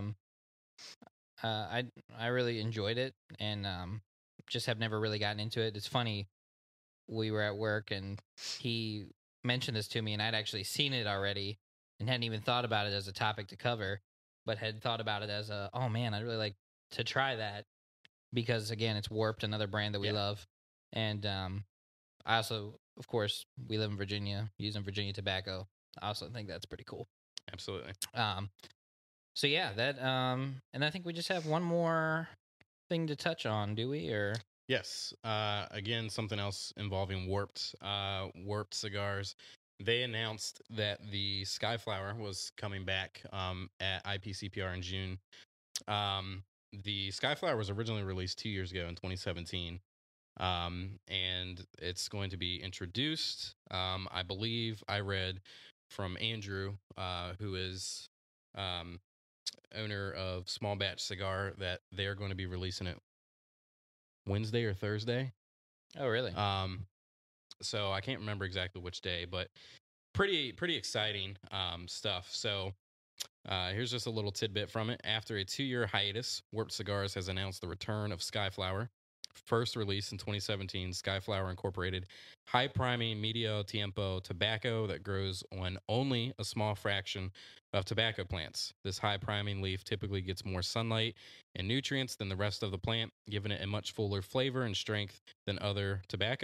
I really enjoyed it, and just have never really gotten into it. It's funny, we were at work and he mentioned this to me, and I'd actually seen it already and hadn't even thought about it as a topic to cover, but had thought about it as oh man, I'd really like to try that because again, it's Warped, another brand that we love, and I also, of course, we live in Virginia, using Virginia tobacco. I also think that's pretty cool. Absolutely. So yeah, that and I think we just have one more thing to touch on, do we? Or yes. Again, something else involving Warped cigars. They announced that the Skyflower was coming back at IPCPR in June. The Skyflower was originally released 2 years ago in 2017. And it's going to be introduced. I believe I read from Andrew, who is owner of Small Batch Cigar, that they're going to be releasing it Wednesday or Thursday. Oh, really? So I can't remember exactly which day, but pretty exciting stuff. So here's just a little tidbit from it. After a 2-year hiatus, Warped Cigars has announced the return of Skyflower. First released in 2017, Skyflower incorporated high priming medio tiempo tobacco that grows on only a small fraction of tobacco plants. This high priming leaf typically gets more sunlight and nutrients than the rest of the plant, giving it a much fuller flavor and strength than other tobacco.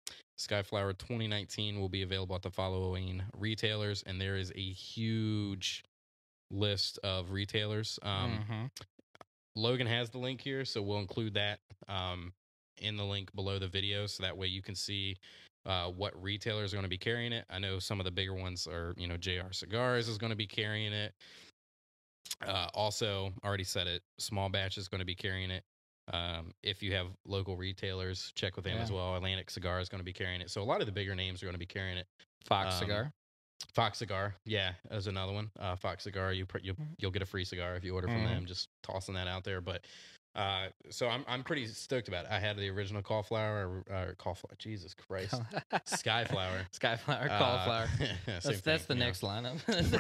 Skyflower 2019 will be available at the following retailers, and there is a huge list of retailers. Mm-hmm. Logan has the link here, so we'll include that in the link below the video, so that way you can see what retailers are going to be carrying it. I know some of the bigger ones are, JR Cigars is going to be carrying it. Also, already said it, Small Batch is going to be carrying it. If you have local retailers, check with them as well. Atlantic Cigar is going to be carrying it. So a lot of the bigger names are going to be carrying it. Fox Cigar. Fox Cigar, yeah, as another one. Fox Cigar, you'll get a free cigar if you order from them. Just tossing that out there. But so I'm pretty stoked about it. I had the original cauliflower or cauliflower. Jesus Christ, Skyflower, cauliflower. That's the next lineup.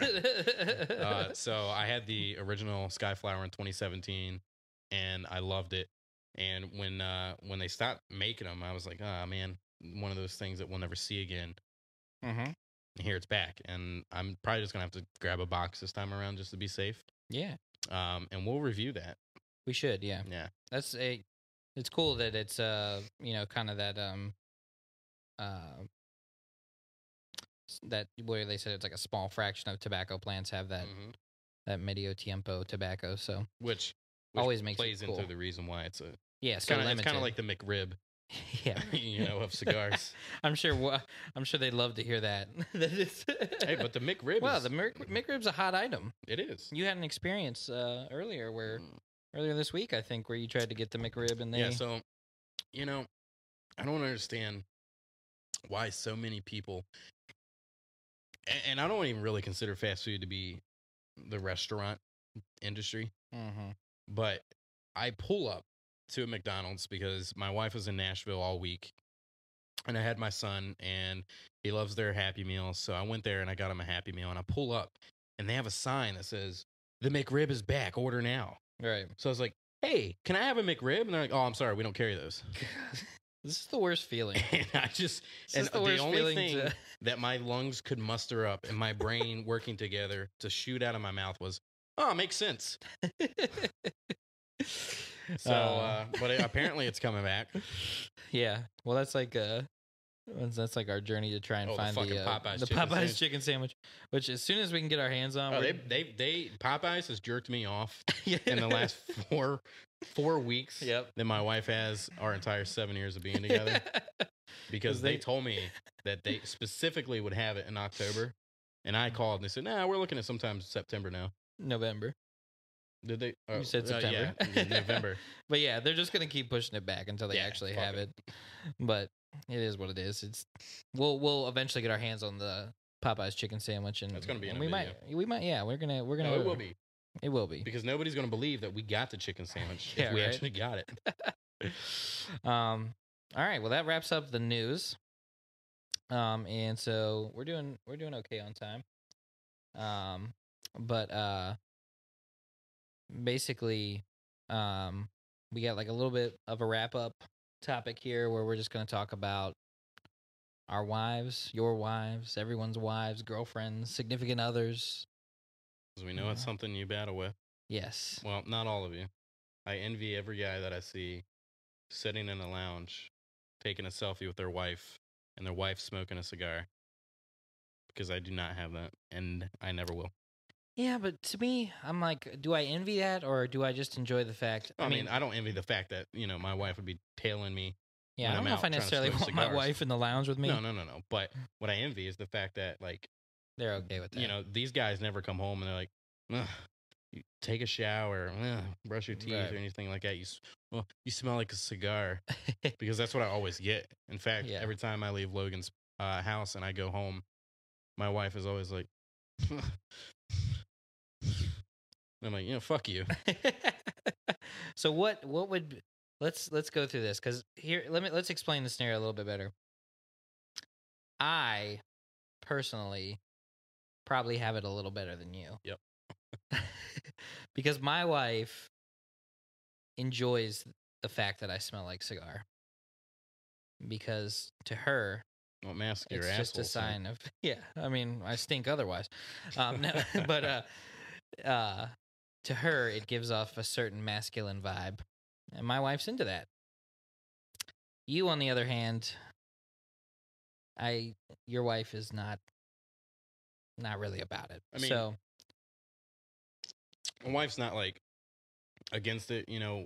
So I had the original Skyflower in 2017, and I loved it. And when they stopped making them, I was like, oh man, one of those things that we'll never see again. Mm-hmm. Here it's back, and I'm probably just gonna have to grab a box this time around just to be safe. Yeah. And we'll review that. We should, yeah. Yeah. It's cool that it's kind of that that where they said it's like a small fraction of tobacco plants have that that medio tiempo tobacco, so which always makes plays it cool. into the reason why it's it's kind of like the McRib. Yeah, of cigars. I'm sure they'd love to hear that. Hey, but the McRib. Well, the McRib's a hot item. It is. You had an experience earlier this week, I think, where you tried to get the McRib and they. Yeah. So, I don't understand why so many people, and I don't even really consider fast food to be the restaurant industry, but I pull up to a McDonald's because my wife was in Nashville all week, and I had my son, and he loves their Happy Meals, so I went there and I got him a Happy Meal, and I pull up, and they have a sign that says, "The McRib is back, order now." Right. So I was like, "Hey, can I have a McRib?" And they're like, "Oh, I'm sorry, we don't carry those." This is the worst feeling. And the only thing that my lungs could muster up and my brain working together to shoot out of my mouth was, "Oh, it makes sense." So, but apparently it's coming back. Yeah. Well, that's like our journey to try and find the Popeyes chicken sandwich. Which as soon as we can get our hands on, Popeyes has jerked me off in the last four weeks. Yep. That my wife has our entire 7 years of being together, because they told me that they specifically would have it in October, and I called and they said, "Nah, we're looking at sometime September now." November. Did they? You said September. Yeah, November. But yeah, they're just gonna keep pushing it back until they actually have it. But it is what it is. We'll eventually get our hands on the Popeyes chicken sandwich, and it's gonna be. And we might. Yeah, we're gonna. No, it will be. It will be, because nobody's gonna believe that we got the chicken sandwich if we actually got it. All right. Well, that wraps up the news. And so we're doing okay on time. But basically, we got like a little bit of a wrap up topic here where we're just going to talk about our wives, your wives, everyone's wives, girlfriends, significant others. Because we know it's something you battle with. Yes. Well, not all of you. I envy every guy that I see sitting in a lounge, taking a selfie with their wife, and their wife smoking a cigar. Because I do not have that, and I never will. Yeah, but to me, I'm like, do I envy that, or do I just enjoy the fact? I mean, I don't envy the fact that, my wife would be tailing me. Yeah, I don't know if I necessarily want my wife in the lounge with me. No. But what I envy is the fact that, like, they're okay with that. These guys never come home and they're like, you take a shower, brush your teeth, or anything like that. You smell like a cigar. Because that's what I always get. In fact, every time I leave Logan's house and I go home, my wife is always like, I'm like, fuck you. So what would let's go through this, because here let's explain the scenario a little bit better. I personally probably have it a little better than you. Yep. Because my wife enjoys the fact that I smell like cigar. Because to her, don't mask your it's just a sign of I mean, I stink otherwise. No, but to her, it gives off a certain masculine vibe, and my wife's into that. You, on the other hand, your wife is not really about it. I mean, So my wife's not like against it. You know,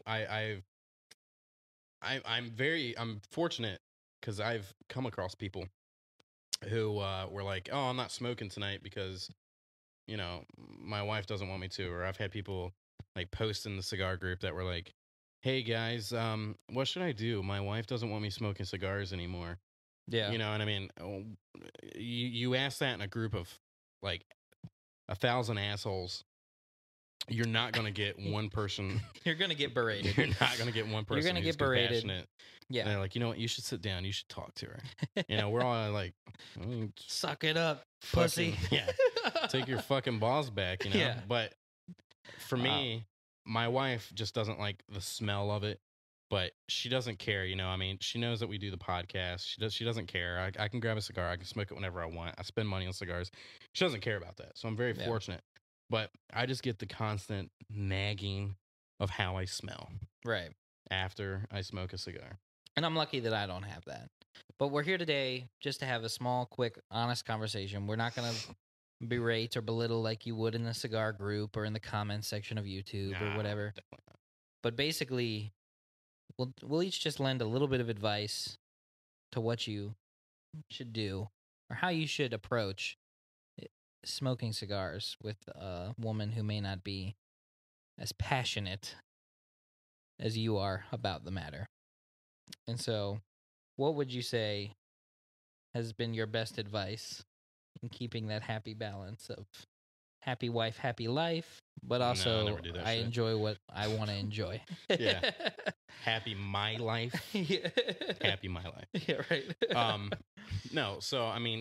I'm fortunate because I've come across people who were like, "Oh, I'm not smoking tonight because my wife doesn't want me to," or I've had people like post in the cigar group that were like, "Hey guys, what should I do? My wife doesn't want me smoking cigars anymore." yeah, You know, and I mean, you ask that in a group of like 1,000 assholes, you're not going to get one person. you're gonna get berated. You're not going to get one person gonna who's get berated. compassionate. Yeah, And they're like, you know what? You should sit down. You should talk to her. We're all like, suck it up, pussy. Yeah, take your fucking balls back. Yeah. But for me, my wife just doesn't like the smell of it. But she doesn't care, I mean, she knows that we do the podcast. She doesn't care. I can grab a cigar. I can smoke it whenever I want. I spend money on cigars. She doesn't care about that. So I'm very fortunate. But I just get the constant nagging of how I smell Right. after I smoke a cigar. And I'm lucky that I don't have that. But we're here today just to have a small, quick, honest conversation. We're not going to berate or belittle like you would in the cigar group or in the comments section of YouTube or whatever. Definitely not. But basically, we'll each just lend a little bit of advice to what you should do or how you should approach smoking cigars with a woman who may not be as passionate as you are about the matter. And so, what would you say has been your best advice in keeping that happy balance of happy wife, happy life, but also never do that I shit. enjoy what I want to enjoy. Yeah. Happy my life. Yeah. Happy my life. Yeah, right. No, so I mean,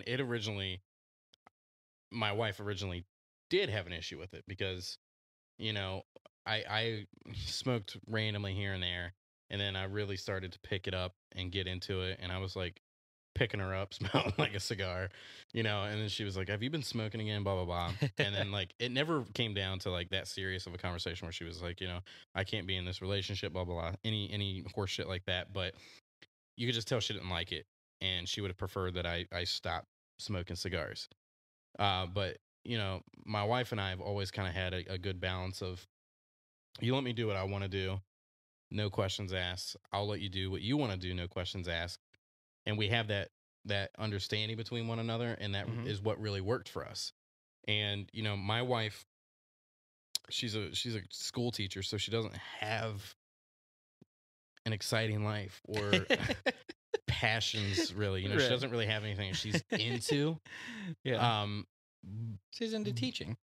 my wife originally did have an issue with it because, I smoked randomly here and there, and then I really started to pick it up and get into it, and I was like picking her up, smelling like a cigar, and then she was like, "Have you been smoking again?" Blah blah blah, and then like it never came down to like that serious of a conversation where she was like, "I can't be in this relationship," blah blah blah, any horse shit like that, but you could just tell she didn't like it, and she would have preferred that I stop smoking cigars. But my wife and I have always kind of had a good balance of, you let me do what I want to do, no questions asked. I'll let you do what you want to do, no questions asked. And we have that understanding between one another, and that is what really worked for us. And my wife, she's a school teacher, so she doesn't have an exciting life or passions really. She Right. doesn't really have anything she's into. Yeah. She's into teaching.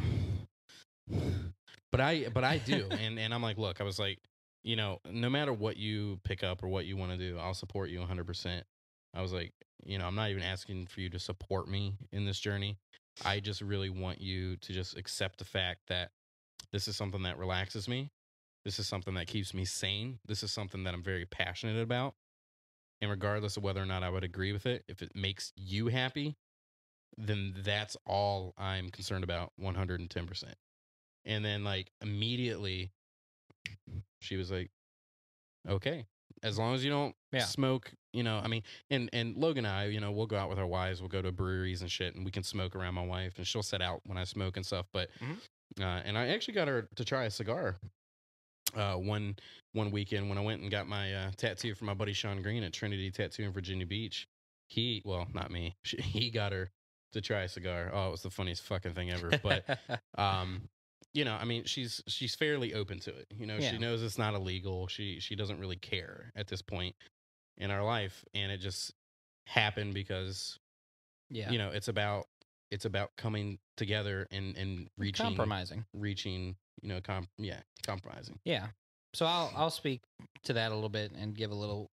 But I do, and I'm like, look, I was like, no matter what you pick up or what you want to do, I'll support you 100%. I was like, I'm not even asking for you to support me in this journey. I just really want you to just accept the fact that this is something that relaxes me. This is something that keeps me sane. This is something that I'm very passionate about. And regardless of whether or not I would agree with it, if it makes you happy, then that's all I'm concerned about 110%. And then like immediately she was like, okay, as long as you don't smoke, I mean, and Logan and I, we'll go out with our wives, we'll go to breweries and shit, and we can smoke around my wife, and she'll set out when I smoke and stuff. But and I actually got her to try a cigar one weekend when I went and got my tattoo from my buddy Sean Green at Trinity Tattoo in Virginia Beach. Not me, he got her to try a cigar. Oh, it was the funniest fucking thing ever. But I mean, she's fairly open to it. She knows it's not illegal. She doesn't really care at this point in our life, and it just happened because it's about coming together and reaching compromising. Compromising. Yeah. So I'll speak to that a little bit and give a little,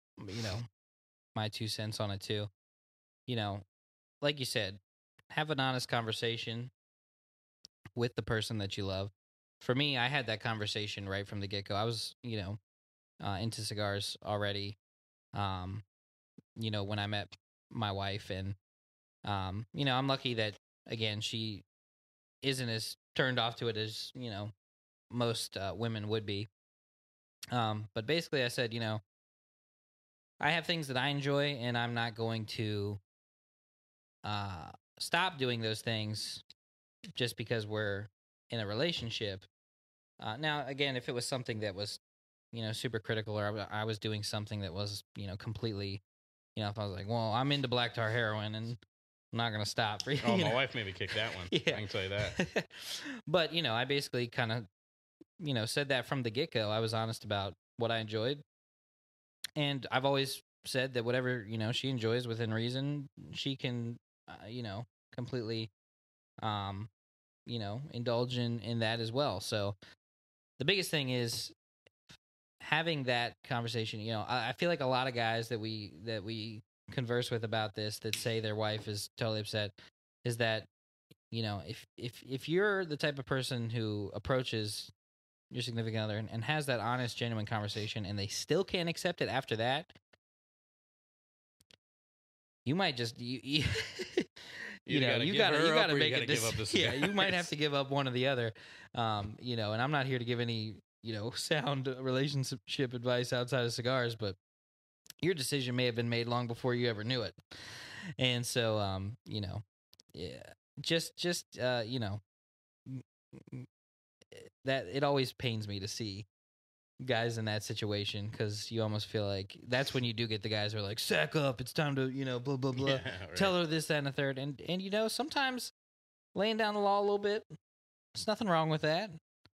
my 2 cents on it too. Like you said, have an honest conversation with the person that you love. For me, I had that conversation right from the get-go. I was, into cigars already, when I met my wife. And, I'm lucky that, again, she isn't as turned off to it as, most women would be. But basically I said, I have things that I enjoy, and I'm not going to stop doing those things just because we're in a relationship. Now, again, if it was something that was, super critical, or I was doing something that was, completely, if I was like, well, I'm into black tar heroin and I'm not going to stop. For, Oh, my wife made me kick that one. Yeah. I can tell you that. But, I basically kind of, said that from the get go. I was honest about what I enjoyed. And I've always said that whatever, she enjoys within reason, she can, completely, um, indulge in that as well. So the biggest thing is having that conversation. I feel like a lot of guys that we converse with about this that say their wife is totally upset is that if you're the type of person who approaches your significant other and has that honest, genuine conversation, and they still can't accept it after that, you might just you you gotta make a decision. Yeah, you might have to give up one or the other. And I'm not here to give any sound relationship advice outside of cigars, but your decision may have been made long before you ever knew it. And so yeah, just that it always pains me to see guys in that situation, because you almost feel like that's when you do get the guys who are like, sack up, it's time to blah blah blah, Yeah, right. tell her this, that, and the third. And sometimes laying down the law a little bit, there's nothing wrong with that.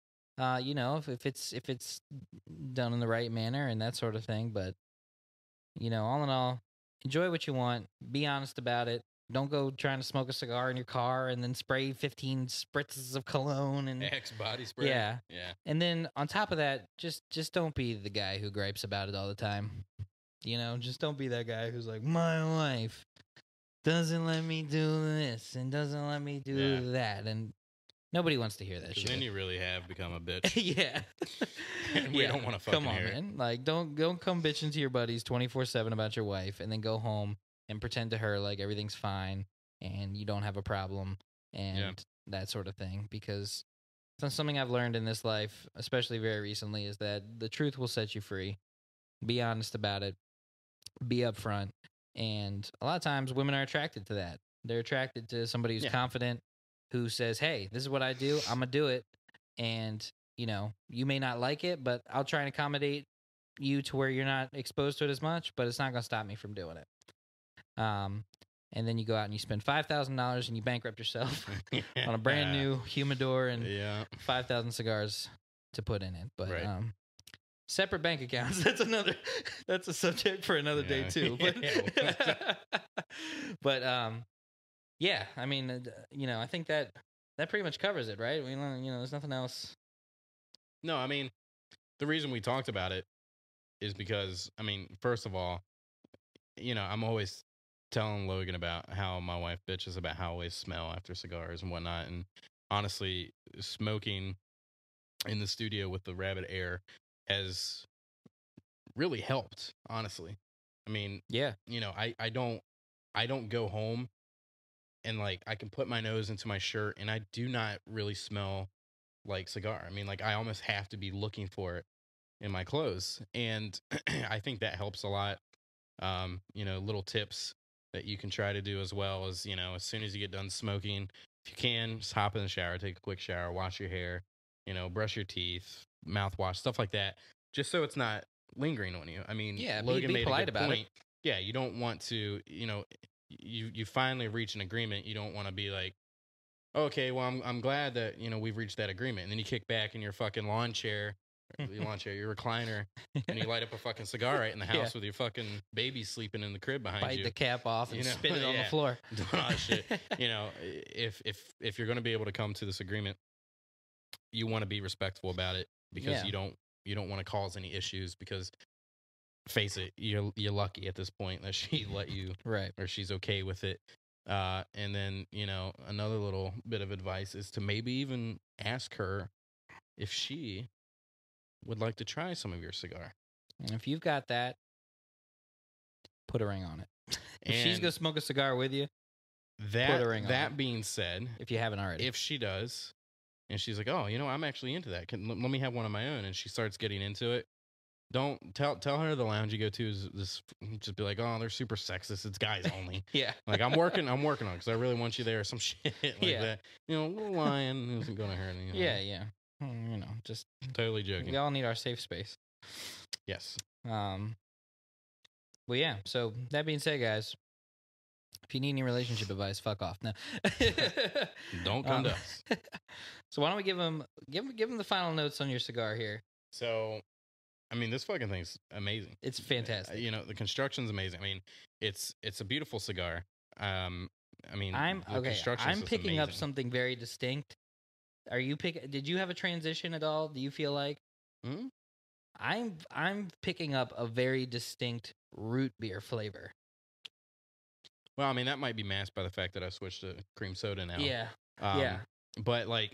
If it's done in the right manner and that sort of thing. But all in all, enjoy what you want, be honest about it. Don't go trying to smoke a cigar in your car and then spray 15 spritzes of cologne and Axe body spray. yeah. Yeah. And then on top of that, just don't be the guy who gripes about it all the time. Just don't be that guy who's like, my wife doesn't let me do this and doesn't let me do that. And nobody wants to hear that shit. Then you really have become a bitch. Yeah. And we don't want to fucking come on, hear man. Like, don't come bitching to your buddies 24/7 about your wife and then go home and pretend to her like everything's fine and you don't have a problem and that sort of thing. Because something I've learned in this life, especially very recently, is that the truth will set you free. Be honest about it. Be upfront. And a lot of times women are attracted to that. They're attracted to somebody who's confident, who says, hey, this is what I do. I'm going to do it. And, you may not like it, but I'll try and accommodate you to where you're not exposed to it as much, but it's not going to stop me from doing it. And then you go out and you spend $5,000 and you bankrupt yourself on a brand new humidor and 5,000 cigars to put in it. But separate bank accounts. That's a subject for another day too. But but yeah, I mean, I think that pretty much covers it, right? I mean, there's nothing else. No, I mean, the reason we talked about it is because, I mean, first of all, I'm always telling Logan about how my wife bitches about how I always smell after cigars and whatnot. And honestly, smoking in the studio with the rabbit air has really helped, honestly. I mean, yeah, I don't go home and like I can put my nose into my shirt and I do not really smell like cigar. I mean, like I almost have to be looking for it in my clothes. And I think that helps a lot. Little tips that you can try to do as well as, as soon as you get done smoking, if you can, just hop in the shower, take a quick shower, wash your hair, brush your teeth, mouthwash, stuff like that, just so it's not lingering on you. I mean, Logan be made polite a good about point. it. Yeah, you don't want to, you finally reach an agreement. You don't want to be like, okay, well, I'm glad that we've reached that agreement, and then you kick back in your fucking your recliner, and you light up a fucking cigar right in the house with your fucking baby sleeping in the crib behind you. Bite the cap off and spit it on the floor. Doing all that shit. If you're going to be able to come to this agreement, you want to be respectful about it because you don't want to cause any issues. Because face it, you're lucky at this point that she let you right, or she's okay with it. And then, another little bit of advice is to maybe even ask her if she would like to try some of your cigar. And if you've got that, put a ring on it. If she's going to smoke a cigar with you, put a ring on it. That being said, if you haven't already, if she does, and she's like, oh, I'm actually into that. Let me have one of my own. And she starts getting into it. don't tell her the lounge you go to is this. Just be like, oh, they're super sexist. It's guys only. Yeah. Like I'm working on because I really want you there. Or some shit like Yeah. that. You know, little lion isn't going to hurt anything. Yeah. Just Totally joking. we all need our safe space. Yes. Well, yeah. So that being said, guys, if you need any relationship advice, fuck off. No. Don't come to us. So why don't we give him the final notes on your cigar here? So, I mean, this fucking thing's amazing. It's fantastic. You know, the construction's amazing. I mean, it's a beautiful cigar. I mean, I'm construction's just picking up amazing. something very distinct. Did you have a transition at all? Do you feel like? Hmm? I'm picking up a very distinct root beer flavor. Well, I mean, that might be masked by the fact that I switched to cream soda now. Yeah. But like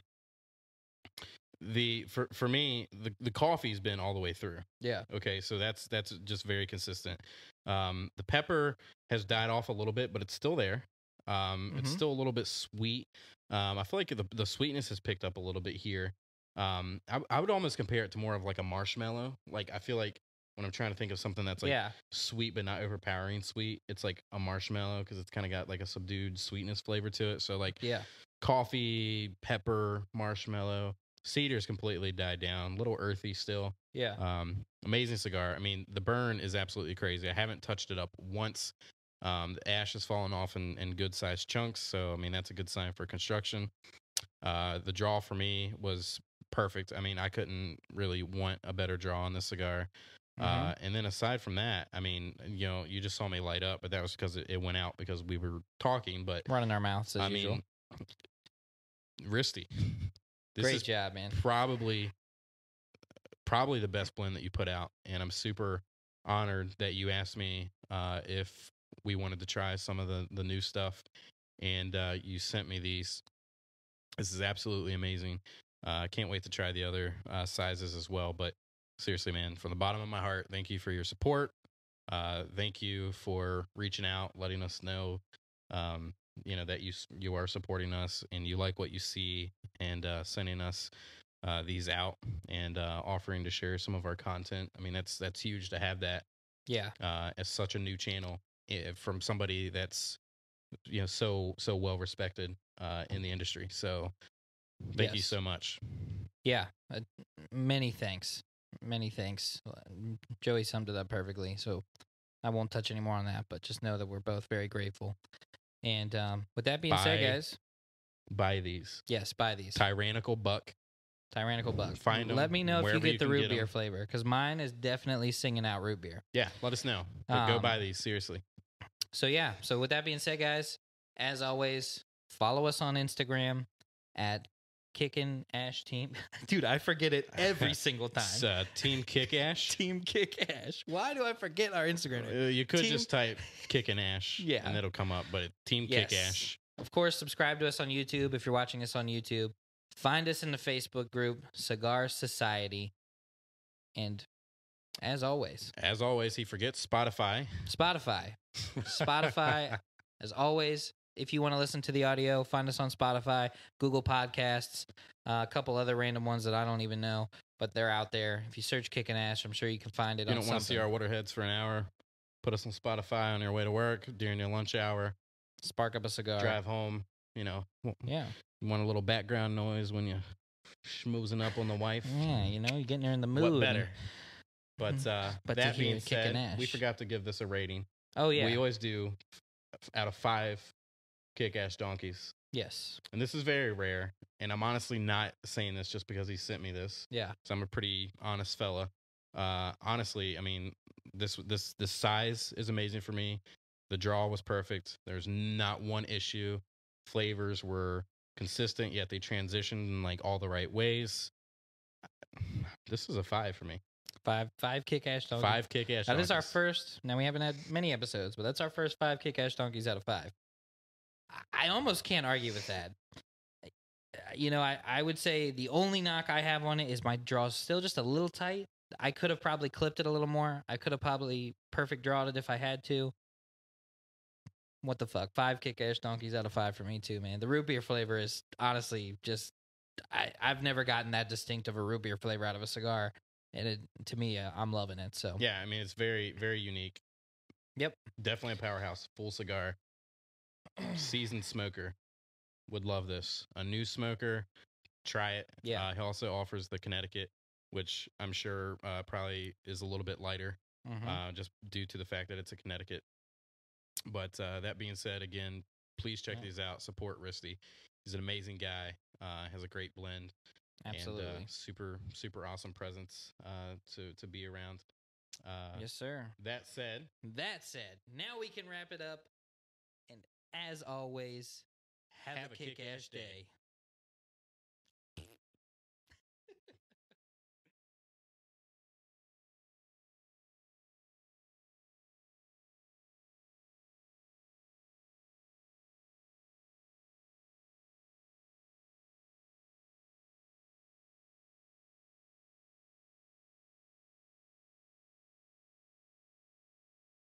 for me, the coffee's been all the way through. Yeah. Okay, so that's just very consistent. The pepper has died off a little bit, but it's still there. It's still a little bit sweet. I feel like the sweetness has picked up a little bit here. I would almost compare it to more of like a marshmallow. Like I feel like when I'm trying to think of something that's like sweet but not overpowering sweet, it's like a marshmallow because it's kind of got like a subdued sweetness flavor to it. So like coffee, pepper, marshmallow. Cedar's completely died down, a little earthy still. Yeah. Amazing cigar. I mean, the burn is absolutely crazy. I haven't touched it up once. The ash has fallen off in good sized chunks, so I mean that's a good sign for construction. The draw for me was perfect. I mean, I couldn't really want a better draw on this cigar. And then aside from that, I mean, you know, you just saw me light up, but that was because it went out because we were talking. But running our mouths as usual. Risty. Great job, man. Probably the best blend that you put out, and I'm super honored that you asked me if we wanted to try some of the new stuff, and you sent me these. This is absolutely amazing. I can't wait to try the other sizes as well. But seriously, man, from the bottom of my heart, thank you for your support. Thank you for reaching out, letting us know, you know, that you are supporting us and you like what you see, and sending us these out and offering to share some of our content. I mean, that's huge to have that. Yeah. As such a new channel from somebody that's, you know, so well respected in the industry. So thank you so much. Yeah. Many thanks. Joey summed it up perfectly. So I won't touch any more on that, but just know that we're both very grateful. And with that being said, guys, buy these. Yes, buy these. Tyrannical Buck. Find them. Let me know if you get the root beer flavor, because mine is definitely singing out root beer. Yeah, let us know. But go buy these, seriously. So yeah, so with that being said, guys, as always, follow us on Instagram at Kickin' Ash Team. Dude, I forget it every single time. It's Team Kick Ash. Team Kick Ash. Why do I forget our Instagram name? You could just type Kickin' Ash, yeah, and it'll come up. But Team Kick Ash. Of course, subscribe to us on YouTube if you're watching us on YouTube. Find us in the Facebook group, Cigar Society. And as always, he forgets Spotify. As always, if you want to listen to the audio, find us on Spotify, Google Podcasts, a couple other random ones that I don't even know, but they're out there. If you search Kickin' Ash, I'm sure you can find it. You don't want to see our waterheads for an hour? Put us on Spotify on your way to work, during your lunch hour. Spark up a cigar. Drive home, you know. Yeah. You want a little background noise when you're schmoozing up on the wife. Yeah, you know, you're getting her in the mood. What better? But that being said, we forgot to give this a rating. Oh, yeah. We always do out of 5 Kick-Ash donkeys. Yes. And this is very rare. And I'm honestly not saying this just because he sent me this. Yeah. So I'm a pretty honest fella. Honestly, I mean, this size is amazing for me. The draw was perfect. There's not one issue. Flavors were consistent, yet they transitioned in like all the right ways. This is a 5 for me. 5 Kick-Ash donkeys. 5 Kick-Ash donkeys. That is our first. Now, we haven't had many episodes, but that's our first 5 Kick-Ash donkeys out of 5. I almost can't argue with that. You know, I would say the only knock I have on it is my draw's still just a little tight. I could have probably clipped it a little more. I could have probably perfect drawed it if I had to. What the fuck? 5 Kick-Ash donkeys out of 5 for me too, man. The root beer flavor is honestly just... I've never gotten that distinct of a root beer flavor out of a cigar. And to me, I'm loving it. So Yeah, I mean it's very very unique. Yep. Definitely a powerhouse. Full cigar. Seasoned smoker would love this. A new smoker, try it. Yeah. He also offers the Connecticut, which I'm sure probably is a little bit lighter, just due to the fact that it's a Connecticut. But that being said, again, please check these out. Support Risty. He's an amazing guy. Has a great blend. Absolutely. And super super awesome presence to be around. Yes, sir. That said, now we can wrap it up. And as always, have a kick-ass day.